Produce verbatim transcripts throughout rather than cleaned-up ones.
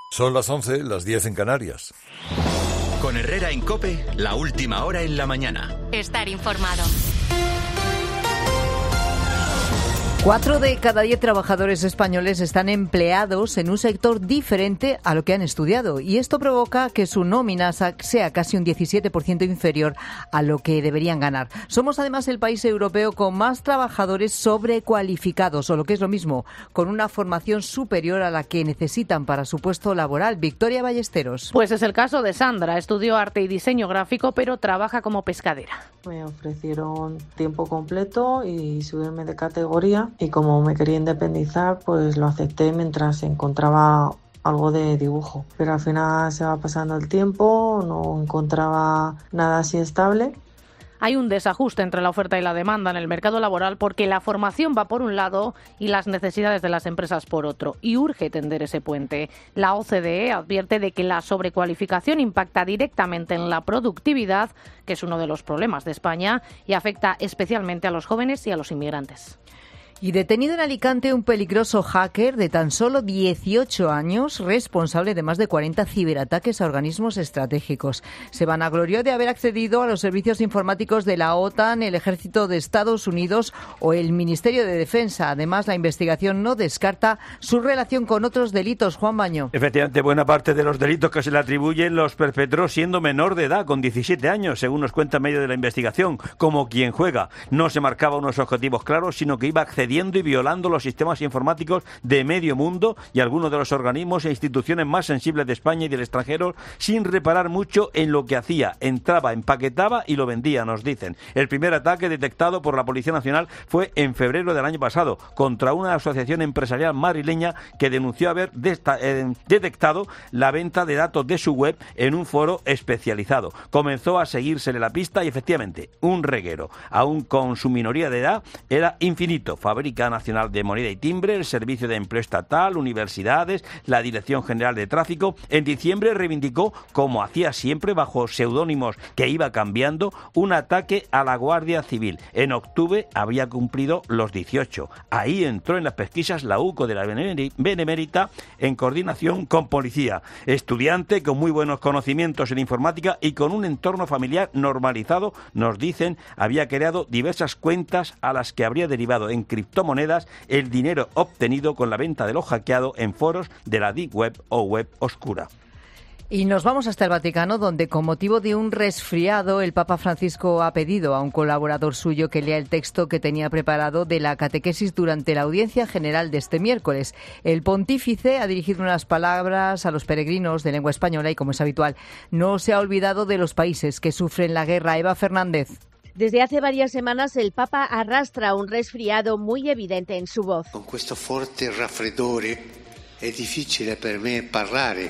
Son las once, las diez en Canarias. Con Herrera en COPE, la última hora en la mañana. Estar informado. Cuatro de cada diez trabajadores españoles están empleados en un sector diferente a lo que han estudiado, y esto provoca que su nómina sea casi un diecisiete por ciento inferior a lo que deberían ganar. Somos además el país europeo con más trabajadores sobrecualificados, o lo que es lo mismo, con una formación superior a la que necesitan para su puesto laboral. Victoria Ballesteros. Pues es el caso de Sandra. Estudió arte y diseño gráfico, pero trabaja como pescadera. Me ofrecieron tiempo completo y subirme de categoría. Y como me quería independizar, pues lo acepté mientras encontraba algo de dibujo. Pero al final se va pasando el tiempo, no encontraba nada así estable. Hay un desajuste entre la oferta y la demanda en el mercado laboral porque la formación va por un lado y las necesidades de las empresas por otro, y urge tender ese puente. La O C D E advierte de que la sobrecualificación impacta directamente en la productividad, que es uno de los problemas de España, y afecta especialmente a los jóvenes y a los inmigrantes. Y detenido en Alicante un peligroso hacker de tan solo dieciocho años, responsable de más de cuarenta ciberataques a organismos estratégicos. Se vanaglorió de haber accedido a los servicios informáticos de la OTAN, el Ejército de Estados Unidos o el Ministerio de Defensa. Además, la investigación no descarta su relación con otros delitos. Juan Baño. Efectivamente, buena parte de los delitos que se le atribuyen los perpetró siendo menor de edad, con diecisiete años, según nos cuenta en medio de la investigación. Como quien juega, no se marcaba unos objetivos claros, sino que iba accediendo y violando los sistemas informáticos de medio mundo y algunos de los organismos e instituciones más sensibles de España y del extranjero, sin reparar mucho en lo que hacía. Entraba, empaquetaba y lo vendía, nos dicen. El primer ataque detectado por la Policía Nacional fue en febrero del año pasado, contra una asociación empresarial madrileña que denunció haber desta- eh, detectado la venta de datos de su web en un foro especializado. Comenzó a seguírsele la pista y efectivamente, un reguero, aún con su minoría de edad, era infinito. Fabríca Nacional de Moneda y Timbre, el Servicio de Empleo Estatal, universidades, la Dirección General de Tráfico. En diciembre reivindicó, como hacía siempre bajo seudónimos que iba cambiando, un ataque a la Guardia Civil. En octubre había cumplido los dieciocho. Ahí entró en las pesquisas la U C O de la Benemérita en coordinación con policía. Estudiante con muy buenos conocimientos en informática y con un entorno familiar normalizado, nos dicen, había creado diversas cuentas a las que habría derivado en criptomonedas el dinero obtenido con la venta de lo hackeado en foros de la Deep Web o web oscura. Y nos vamos hasta el Vaticano, donde con motivo de un resfriado el Papa Francisco ha pedido a un colaborador suyo que lea el texto que tenía preparado de la catequesis durante la audiencia general de este miércoles. El pontífice ha dirigido unas palabras a los peregrinos de lengua española y, como es habitual, no se ha olvidado de los países que sufren la guerra. Eva Fernández. Desde hace varias semanas el Papa arrastra un resfriado muy evidente en su voz. Con questo forte raffreddore è difficile per me parlare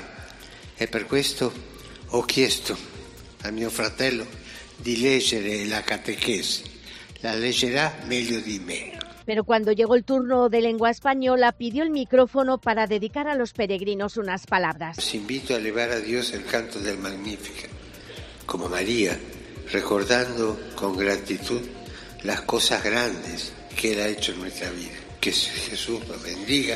e per questo ho chiesto a mio fratello di leggere la catechesi. La leggerà meglio di me. Pero cuando llegó el turno de lengua española pidió el micrófono para dedicar a los peregrinos unas palabras. Os invito a elevar a Dios el canto del Magnificat, como María, recordando con gratitud las cosas grandes que Él ha hecho en nuestra vida. Que Jesús nos bendiga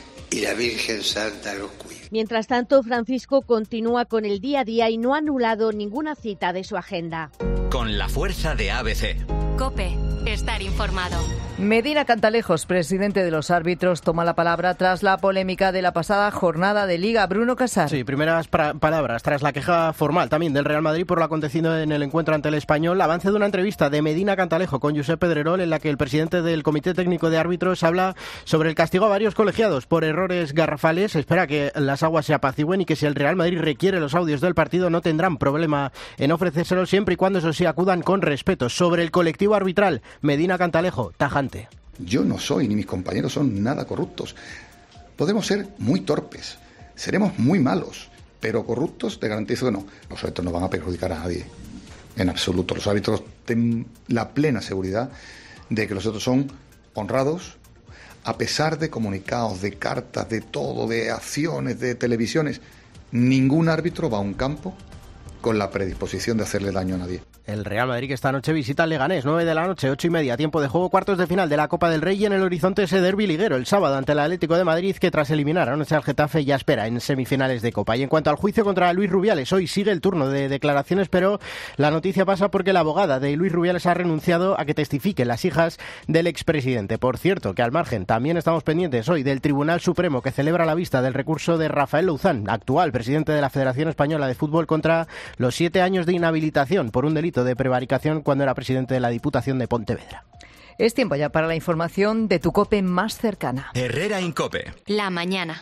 y la Virgen Santa los cuide. Mientras tanto, Francisco continúa con el día a día y no ha anulado ninguna cita de su agenda. Con la fuerza de A B C. COPE. Estar informado. Medina Cantalejos, presidente de los árbitros, toma la palabra tras la polémica de la pasada jornada de Liga. Bruno Casar. Sí, primeras pra- palabras tras la queja formal también del Real Madrid por lo acontecido en el encuentro ante el Español. Avance de una entrevista de Medina Cantalejo con Josep Pedrerol en la que el presidente del Comité Técnico de Árbitros habla sobre el castigo a varios colegiados por errores garrafales. Espera que las aguas se apacigüen y que si el Real Madrid requiere los audios del partido no tendrán problema en ofrecérselos siempre y cuando eso sí acudan con respeto. Sobre el colectivo arbitral, Medina Cantalejo, tajante. Yo no soy ni mis compañeros son nada corruptos. Podemos ser muy torpes, seremos muy malos, pero corruptos te garantizo que no. Los árbitros no van a perjudicar a nadie, en absoluto. Los árbitros tienen la plena seguridad de que los otros son honrados, a pesar de comunicados, de cartas, de todo, de acciones, de televisiones. Ningún árbitro va a un campo con la predisposición de hacerle daño a nadie. El Real Madrid que esta noche visita al Leganés, nueve de la noche, ocho y media, tiempo de juego, cuartos de final de la Copa del Rey y en el horizonte ese derbi liguero el sábado ante el Atlético de Madrid que tras eliminar anoche al Getafe ya espera en semifinales de Copa. Y en cuanto al juicio contra Luis Rubiales, hoy sigue el turno de declaraciones, pero la noticia pasa porque la abogada de Luis Rubiales ha renunciado a que testifiquen las hijas del expresidente. Por cierto, que al margen también estamos pendientes hoy del Tribunal Supremo que celebra la vista del recurso de Rafael Louzán, actual presidente de la Federación Española de Fútbol, contra los siete años de inhabilitación por un delito de prevaricación cuando era presidente de la Diputación de Pontevedra. Es tiempo ya para la información de tu COPE más cercana. Herrera Incope. La mañana.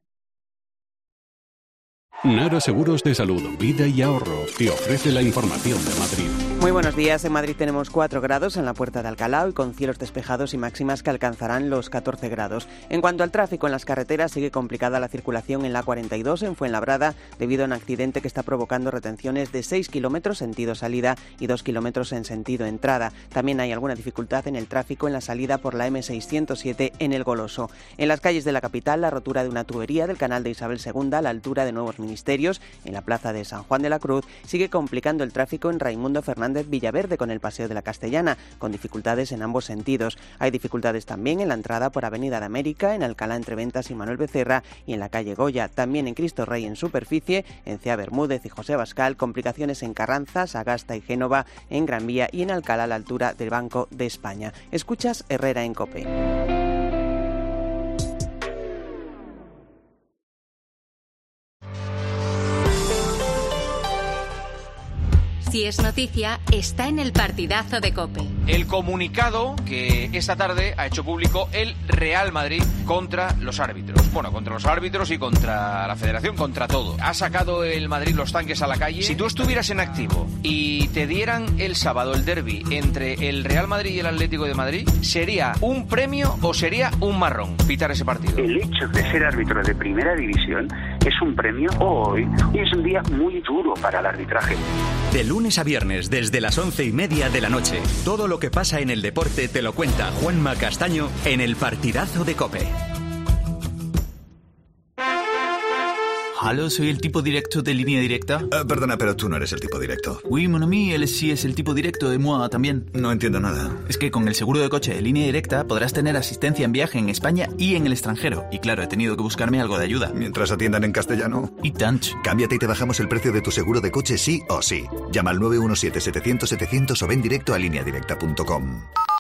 Nara Seguros de Salud, Vida y Ahorro te ofrece la información de Madrid. Muy buenos días. En Madrid tenemos cuatro grados en la Puerta de Alcalá y con cielos despejados y máximas que alcanzarán los catorce grados. En cuanto al tráfico en las carreteras, sigue complicada la circulación en la cuarenta y dos en Fuenlabrada debido a un accidente que está provocando retenciones de seis kilómetros sentido salida y dos kilómetros en sentido entrada. También hay alguna dificultad en el tráfico en la salida por la eme seiscientos siete en El Goloso. En las calles de la capital, la rotura de una tubería del canal de Isabel segunda a la altura de Nuevos Ministerios en la plaza de San Juan de la Cruz sigue complicando el tráfico en Raimundo Fernández Villaverde con el Paseo de la Castellana, con dificultades en ambos sentidos. Hay dificultades también en la entrada por Avenida de América, en Alcalá entre Ventas y Manuel Becerra y en la calle Goya. También en Cristo Rey en superficie, en Cea Bermúdez y José Abascal, complicaciones en Carranza, Sagasta y Génova, en Gran Vía y en Alcalá a la altura del Banco de España. Escuchas Herrera en COPE. Si es noticia, está en el partidazo de COPE. El comunicado que esta tarde ha hecho público el Real Madrid contra los árbitros. Bueno, contra los árbitros y contra la Federación, contra todo. Ha sacado el Madrid los tanques a la calle. Si tú estuvieras en activo y te dieran el sábado el derbi entre el Real Madrid y el Atlético de Madrid, ¿sería un premio o sería un marrón pitar ese partido? El hecho de ser árbitro de primera división es un premio hoy y es un día muy duro para el arbitraje. De lunes a viernes, desde las once y media de la noche, todo lo que pasa en el deporte te lo cuenta Juanma Castaño en el partidazo de COPE. Aló, soy el tipo directo de Línea Directa. Uh, perdona, pero tú no eres el tipo directo. Oui, mon ami, él sí es el tipo directo de moi también. No entiendo nada. Es que con el seguro de coche de Línea Directa podrás tener asistencia en viaje en España y en el extranjero. Y claro, he tenido que buscarme algo de ayuda. Mientras atiendan en castellano. Y tanch. Cámbiate y te bajamos el precio de tu seguro de coche sí o sí. Llama al nueve uno siete, setecientos, setecientos o ven directo a línea directa punto com.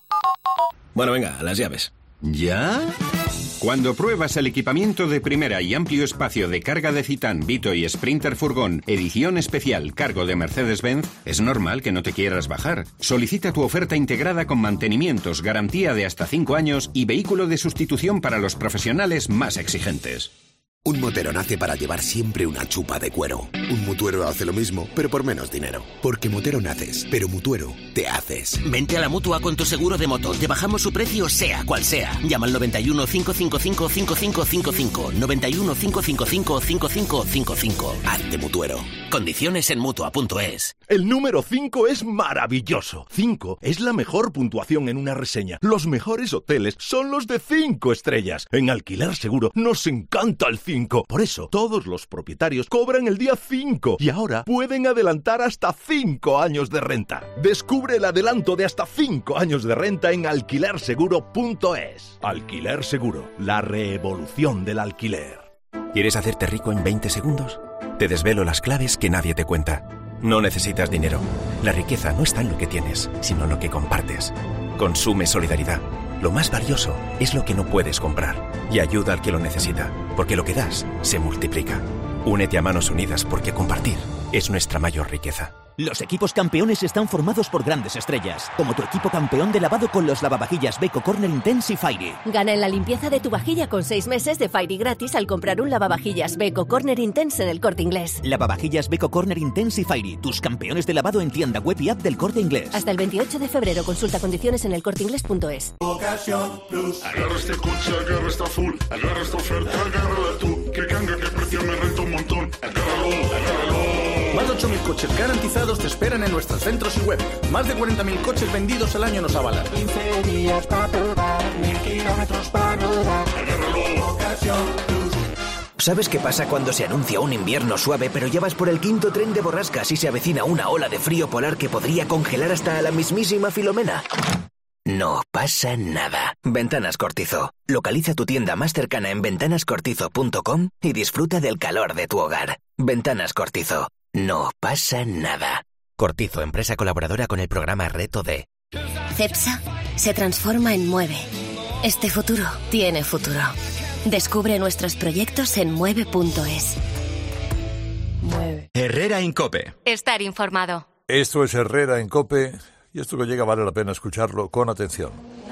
Bueno, venga, las llaves. ¿Ya? Cuando pruebas el equipamiento de primera y amplio espacio de carga de Citan, Vito y Sprinter Furgón, edición especial cargo de Mercedes-Benz, es normal que no te quieras bajar. Solicita tu oferta integrada con mantenimientos, garantía de hasta cinco años y vehículo de sustitución para los profesionales más exigentes. Un motero nace para llevar siempre una chupa de cuero. Un mutuero hace lo mismo, pero por menos dinero. Porque motero naces, pero mutuero te haces. Vente a la Mutua con tu seguro de moto. Te bajamos su precio sea cual sea. Llama al noventa y uno, cinco cinco cinco, cinco cinco cinco cinco. noventa y uno, cinco cinco cinco, cinco cinco cinco cinco. Hazte mutuero. Condiciones en Mutua punto es. El número cinco es maravilloso. cinco es la mejor puntuación en una reseña. Los mejores hoteles son los de cinco estrellas. En Alquiler Seguro nos encanta el cinco. Por eso, todos los propietarios cobran el día cinco y ahora pueden adelantar hasta cinco años de renta. Descubre el adelanto de hasta cinco años de renta en alquiler seguro punto es. Alquiler Seguro, la revolución del alquiler. ¿Quieres hacerte rico en veinte segundos? Te desvelo las claves que nadie te cuenta. No necesitas dinero. La riqueza no está en lo que tienes, sino en lo que compartes. Consume solidaridad. Lo más valioso es lo que no puedes comprar. Y ayuda al que lo necesita, porque lo que das se multiplica. Únete a Manos Unidas porque compartir es nuestra mayor riqueza. Los equipos campeones están formados por grandes estrellas, como tu equipo campeón de lavado con los lavavajillas Beko Corner Intense y Fairy. Gana en la limpieza de tu vajilla con seis meses de Fairy gratis al comprar un lavavajillas Beko Corner Intense en el Corte Inglés. Lavavajillas Beko Corner Intense y Fairy, tus campeones de lavado en tienda web y app del Corte Inglés. Hasta el veintiocho de febrero, consulta condiciones en el corte inglés punto es. Ocasión Plus. Agarra este coche, agarra esta full, agarra esta oferta, agárrala tú. Que canga, que precio me renta un montón. Agárralo, agárralo. Más de ocho mil coches garantizados te esperan en nuestros centros y web. Más de cuarenta mil coches vendidos al año nos avalan. quince días para probar, mil kilómetros para rodar. Agárralo. Ocasión Plus. ¿Sabes qué pasa cuando se anuncia un invierno suave, pero ya vas por el quinto tren de borrascas y se avecina una ola de frío polar que podría congelar hasta a la mismísima Filomena? No pasa nada. Ventanas Cortizo. Localiza tu tienda más cercana en ventanas cortizo punto com y disfruta del calor de tu hogar. Ventanas Cortizo. No pasa nada. Cortizo, empresa colaboradora con el programa Reto D. Cepsa se transforma en Mueve. Este futuro tiene futuro. Descubre nuestros proyectos en mueve punto es. Mueve. Herrera en COPE. Estar informado. Esto es Herrera en COPE y esto que llega vale la pena escucharlo con atención.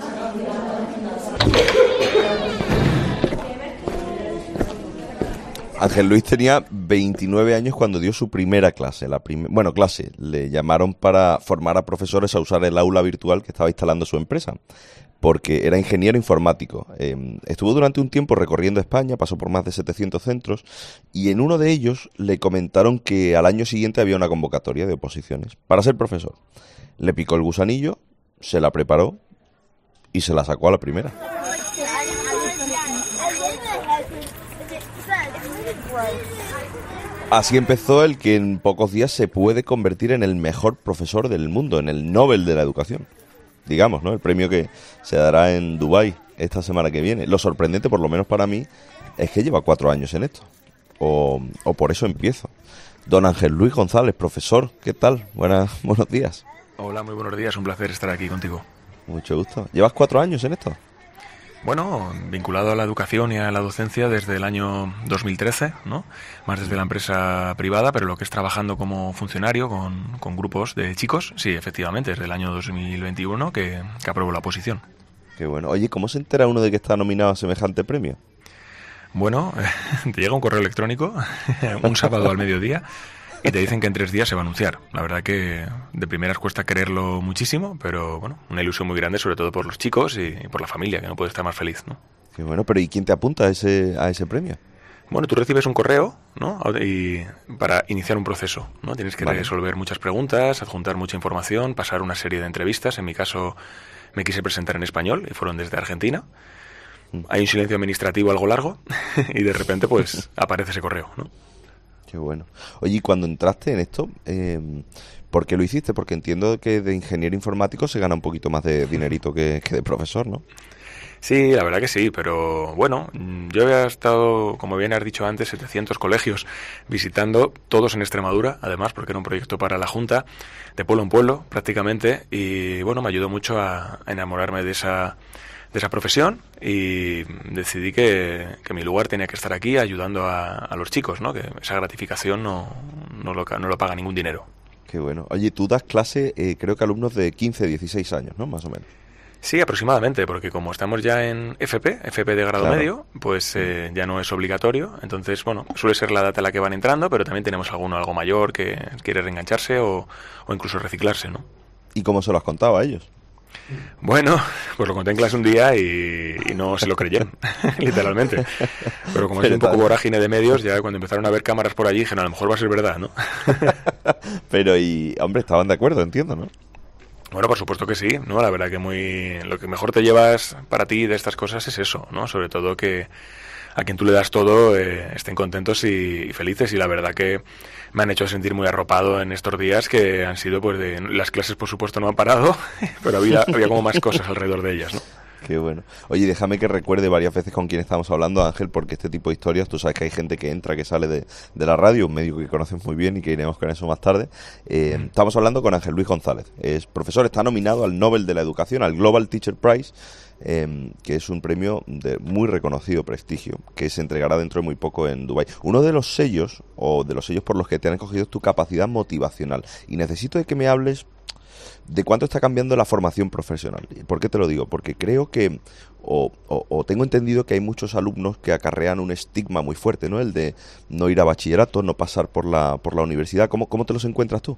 Ángel Luis tenía veintinueve años cuando dio su primera clase. La prim- bueno, clase. Le llamaron para formar a profesores a usar el aula virtual que estaba instalando su empresa, porque era ingeniero informático. Eh, estuvo durante un tiempo recorriendo España, pasó por más de setecientos centros, y en uno de ellos le comentaron que al año siguiente había una convocatoria de oposiciones para ser profesor. Le picó el gusanillo, se la preparó y se la sacó a la primera. Así empezó el que en pocos días se puede convertir en el mejor profesor del mundo, en el Nobel de la Educación. Digamos, ¿no? El premio que se dará en Dubái esta semana que viene. Lo sorprendente, por lo menos para mí, es que lleva cuatro años en esto. O, o por eso empiezo. Don Ángel Luis González, profesor, ¿qué tal? Buenas, buenos días. Hola, muy buenos días, un placer estar aquí contigo. Mucho gusto. ¿Llevas cuatro años en esto? Bueno, vinculado a la educación y a la docencia desde el año dos mil trece, ¿no? Más desde la empresa privada, pero lo que es trabajando como funcionario con, con grupos de chicos, sí, efectivamente, desde el año dos mil veintiuno que, que aprobó la oposición. Qué bueno. Oye, ¿cómo se entera uno de que está nominado a semejante premio? Bueno, te llega un correo electrónico un sábado al mediodía y te dicen que en tres días se va a anunciar. La verdad que de primeras cuesta creerlo muchísimo, pero bueno, una ilusión muy grande, sobre todo por los chicos y, y por la familia, que no puede estar más feliz, ¿no? Qué bueno, pero ¿y quién te apunta a ese, a ese premio? Bueno, tú recibes un correo, ¿no? Y para iniciar un proceso, ¿no? Tienes que vale. resolver muchas preguntas, adjuntar mucha información, pasar una serie de entrevistas. En mi caso me quise presentar en español y fueron desde Argentina. Hay un silencio administrativo algo largo y de repente pues aparece ese correo, ¿no? Qué bueno. Oye, y cuando entraste en esto, eh, ¿por qué lo hiciste? Porque entiendo que de ingeniero informático se gana un poquito más de dinerito que, que de profesor, ¿no? Sí, la verdad que sí, pero bueno, yo había estado, como bien has dicho antes, setecientos colegios visitando, todos en Extremadura, además, porque era un proyecto para la Junta, de pueblo en pueblo prácticamente, y bueno, me ayudó mucho a, a enamorarme de esa... de esa profesión y decidí que, que mi lugar tenía que estar aquí ayudando a, a los chicos, ¿no? Que esa gratificación no, no, lo, no lo paga ningún dinero. Qué bueno. Oye, tú das clase, eh, creo que a alumnos de quince, dieciséis años, ¿no? Más o menos. Sí, aproximadamente, porque como estamos ya en F P, F P de grado claro. medio, pues eh, ya no es obligatorio. Entonces, bueno, suele ser la data a la que van entrando, pero también tenemos alguno algo mayor que quiere reengancharse o, o incluso reciclarse, ¿no? ¿Y cómo se lo has contado a ellos? Bueno, pues lo conté en clase un día y, y no se lo creyeron, literalmente. Pero como es un poco vorágine de medios, ya cuando empezaron a ver cámaras por allí, dijeron, a lo mejor va a ser verdad, ¿no? Pero, y hombre, estaban de acuerdo, entiendo, ¿no? Bueno, por supuesto que sí, ¿no? La verdad que muy lo que mejor te llevas para ti de estas cosas es eso, ¿no? Sobre todo que a quien tú le das todo eh, estén contentos y, y felices, y la verdad que me han hecho sentir muy arropado en estos días que han sido, pues, de las clases por supuesto no han parado, pero había, había como más cosas alrededor de ellas, ¿no? Qué bueno. Oye, déjame que recuerde varias veces con quién estamos hablando, Ángel, porque este tipo de historias, tú sabes que hay gente que entra, que sale de, de la radio, un medio que conoces muy bien y que iremos con eso más tarde. Eh, mm. Estamos hablando con Ángel Luis González. Es profesor, está nominado al Nobel de la Educación, al Global Teacher Prize, eh, que es un premio de muy reconocido prestigio, que se entregará dentro de muy poco en Dubái. Uno de los sellos, o de los sellos por los que te han escogido, es tu capacidad motivacional. Y necesito de que me hables de cuánto está cambiando la formación profesional. ¿Por qué te lo digo? Porque creo que, o, o, o tengo entendido que hay muchos alumnos que acarrean un estigma muy fuerte, ¿no? El de no ir a bachillerato, no pasar por la por la universidad. ¿Cómo, cómo te los encuentras tú?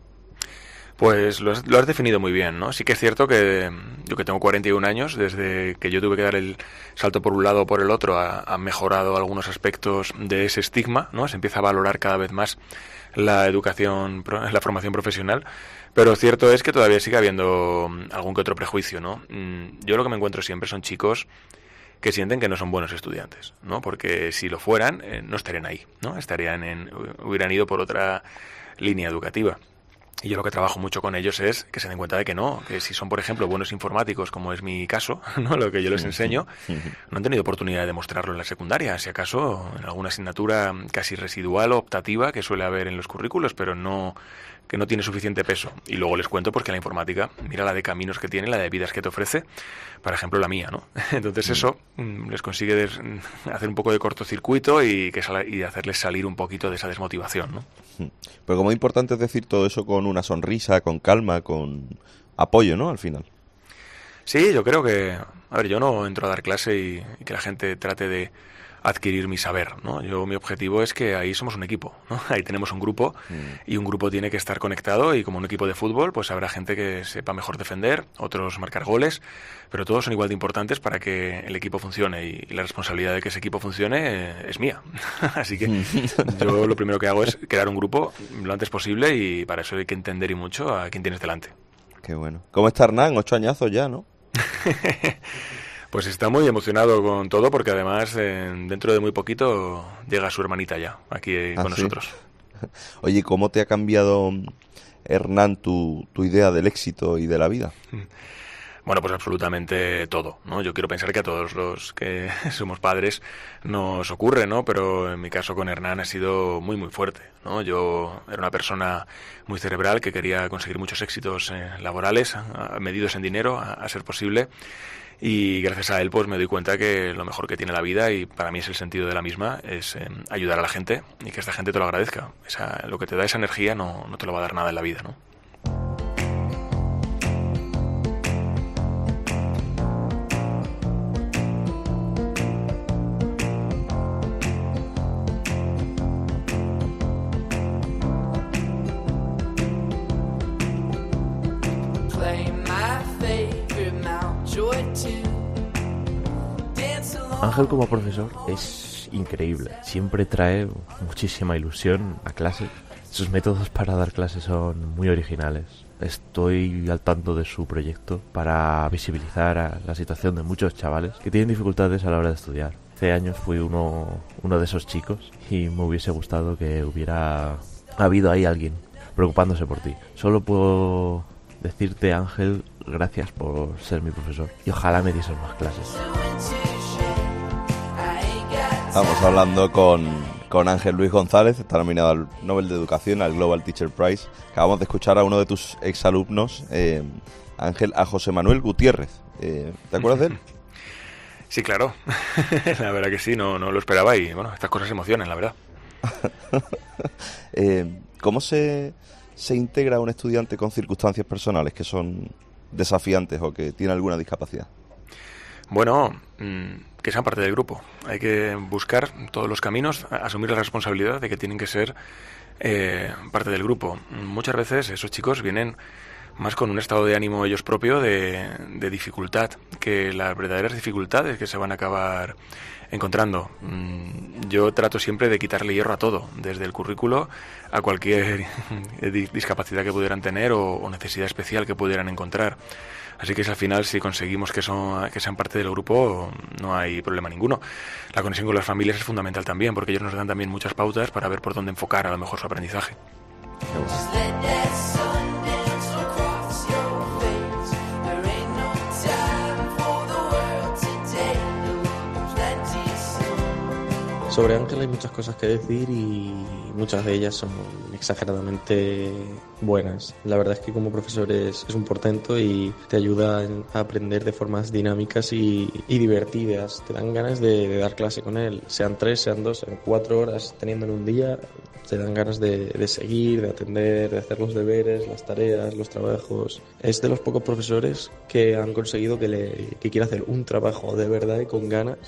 Pues lo has, lo has definido muy bien, ¿no? Sí que es cierto que yo, que tengo cuarenta y un años, desde que yo tuve que dar el salto por un lado o por el otro, ha, ha mejorado algunos aspectos de ese estigma, ¿no? Se empieza a valorar cada vez más la educación, la formación profesional, pero cierto es que todavía sigue habiendo algún que otro prejuicio, ¿no? Yo lo que me encuentro siempre son chicos que sienten que no son buenos estudiantes, ¿no? Porque si lo fueran, eh, no estarían ahí, ¿no? Estarían en, hubieran ido por otra línea educativa. Y yo lo que trabajo mucho con ellos es que se den cuenta de que no, que si son, por ejemplo, buenos informáticos, como es mi caso, ¿no? Lo que yo les enseño, no han tenido oportunidad de demostrarlo en la secundaria, si acaso en alguna asignatura casi residual o optativa que suele haber en los currículos, pero no que no tiene suficiente peso. Y luego les cuento pues que la informática, mira la de caminos que tiene, la de vidas que te ofrece, por ejemplo la mía, ¿no? Entonces eso mm, les consigue des, hacer un poco de cortocircuito y, que sal, y hacerles salir un poquito de esa desmotivación, ¿no? Pero como es importante es decir todo eso con una sonrisa, con calma, con apoyo, ¿no? Al final. Sí, yo creo que... A ver, yo no entro a dar clase y, y que la gente trate de adquirir mi saber, ¿no? Yo, mi objetivo es que ahí somos un equipo, ¿no? Ahí tenemos un grupo mm. y un grupo tiene que estar conectado y como un equipo de fútbol, pues habrá gente que sepa mejor defender, otros marcar goles, pero todos son igual de importantes para que el equipo funcione y, y la responsabilidad de que ese equipo funcione eh, es mía. Así que yo lo primero que hago es crear un grupo lo antes posible y para eso hay que entender y mucho a quién tienes delante. Qué bueno. ¿Cómo está Hernán? Ocho añazos ya, ¿no? Pues está muy emocionado con todo porque además eh, dentro de muy poquito llega su hermanita ya aquí eh, ¿Ah, con sí? nosotros. Oye, ¿cómo te ha cambiado, Hernán, tu, tu idea del éxito y de la vida? Bueno, pues absolutamente todo, ¿no? Yo quiero pensar que a todos los que somos padres nos ocurre, ¿no? Pero en mi caso con Hernán ha sido muy, muy fuerte, ¿no? Yo era una persona muy cerebral que quería conseguir muchos éxitos eh, laborales, a, medidos en dinero, a, a ser posible. Y gracias a él pues me doy cuenta que lo mejor que tiene la vida, y para mí es el sentido de la misma, es eh, ayudar a la gente y que esta gente te lo agradezca. Esa, lo que te da esa energía no, no te lo va a dar nada en la vida, ¿no? Ángel como profesor es increíble, siempre trae muchísima ilusión a clase. Sus métodos para dar clases son muy originales. Estoy al tanto de su proyecto para visibilizar a la situación de muchos chavales que tienen dificultades a la hora de estudiar. Hace años fui uno, uno de esos chicos y me hubiese gustado que hubiera habido ahí alguien preocupándose por ti. Solo puedo decirte, Ángel, gracias por ser mi profesor y ojalá me dieses más clases. Estamos hablando con, con Ángel Luis González, está nominado al Nobel de Educación, al Global Teacher Prize. Acabamos de escuchar a uno de tus exalumnos, eh, Ángel, a José Manuel Gutiérrez. Eh, ¿Te acuerdas de él? Sí, claro. La verdad que sí, no, no lo esperaba y bueno, estas cosas emocionan, la verdad. eh, ¿Cómo se, se integra un estudiante con circunstancias personales que son desafiantes o que tiene alguna discapacidad? Bueno, que sean parte del grupo. Hay que buscar todos los caminos, asumir la responsabilidad de que tienen que ser eh, parte del grupo. Muchas veces esos chicos vienen más con un estado de ánimo ellos propio de, de dificultad, que las verdaderas dificultades que se van a acabar encontrando. Yo trato siempre de quitarle hierro a todo, desde el currículo a cualquier discapacidad que pudieran tener o, o necesidad especial que pudieran encontrar. Así que si al final si conseguimos que, son, que sean parte del grupo, no hay problema ninguno. La conexión con las familias es fundamental también, porque ellos nos dan también muchas pautas para ver por dónde enfocar a lo mejor su aprendizaje. Sobre Ángel hay muchas cosas que decir y muchas de ellas son exageradamente buenas. La verdad es que como profesor es, es un portento y te ayuda a aprender de formas dinámicas y, y divertidas. Te dan ganas de, de dar clase con él, sean tres, sean dos, sean cuatro horas teniendo en un día. Te dan ganas de, de seguir, de atender, de hacer los deberes, las tareas, los trabajos. Es de los pocos profesores que han conseguido que, le, que quiera hacer un trabajo de verdad y con ganas.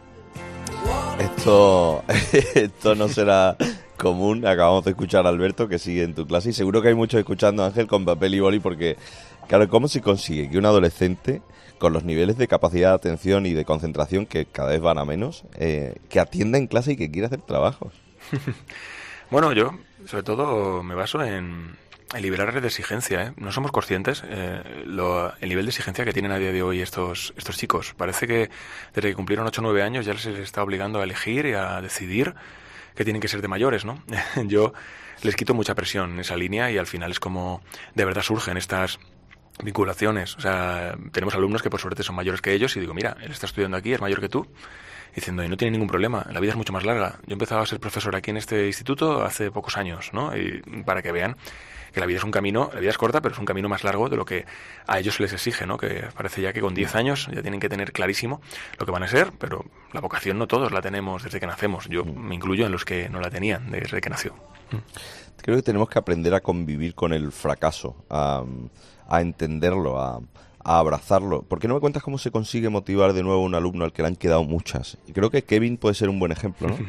Esto, esto no será común. Acabamos de escuchar a Alberto, que sigue en tu clase, y seguro que hay muchos escuchando a Ángel con papel y boli, porque, claro, ¿cómo se consigue que un adolescente, con los niveles de capacidad de atención y de concentración que cada vez van a menos, eh, que atienda en clase y que quiera hacer trabajos? Bueno, yo, sobre todo, me baso en, el nivel de exigencia, ¿eh? No somos conscientes eh, lo, el nivel de exigencia que tienen a día de hoy estos estos chicos. Parece que desde que cumplieron ocho o nueve años ya les está obligando a elegir y a decidir que tienen que ser de mayores, ¿no? Yo les quito mucha presión en esa línea y al final es como de verdad surgen estas vinculaciones. O sea, tenemos alumnos que por suerte son mayores que ellos y digo, mira, él está estudiando aquí, es mayor que tú, diciendo, y no tiene ningún problema, la vida es mucho más larga. Yo he empezado a ser profesor aquí en este instituto hace pocos años, ¿no? Y para que vean que la vida es un camino, la vida es corta, pero es un camino más largo de lo que a ellos les exige, ¿no? Que parece ya que con diez años ya tienen que tener clarísimo lo que van a ser, pero la vocación no todos la tenemos desde que nacemos. Yo me incluyo en los que no la tenían desde que nació. Creo que tenemos que aprender a convivir con el fracaso, a, a entenderlo, a, a abrazarlo. ¿Por qué no me cuentas cómo se consigue motivar de nuevo a un alumno al que le han quedado muchas? Y creo que Kevin puede ser un buen ejemplo, ¿no?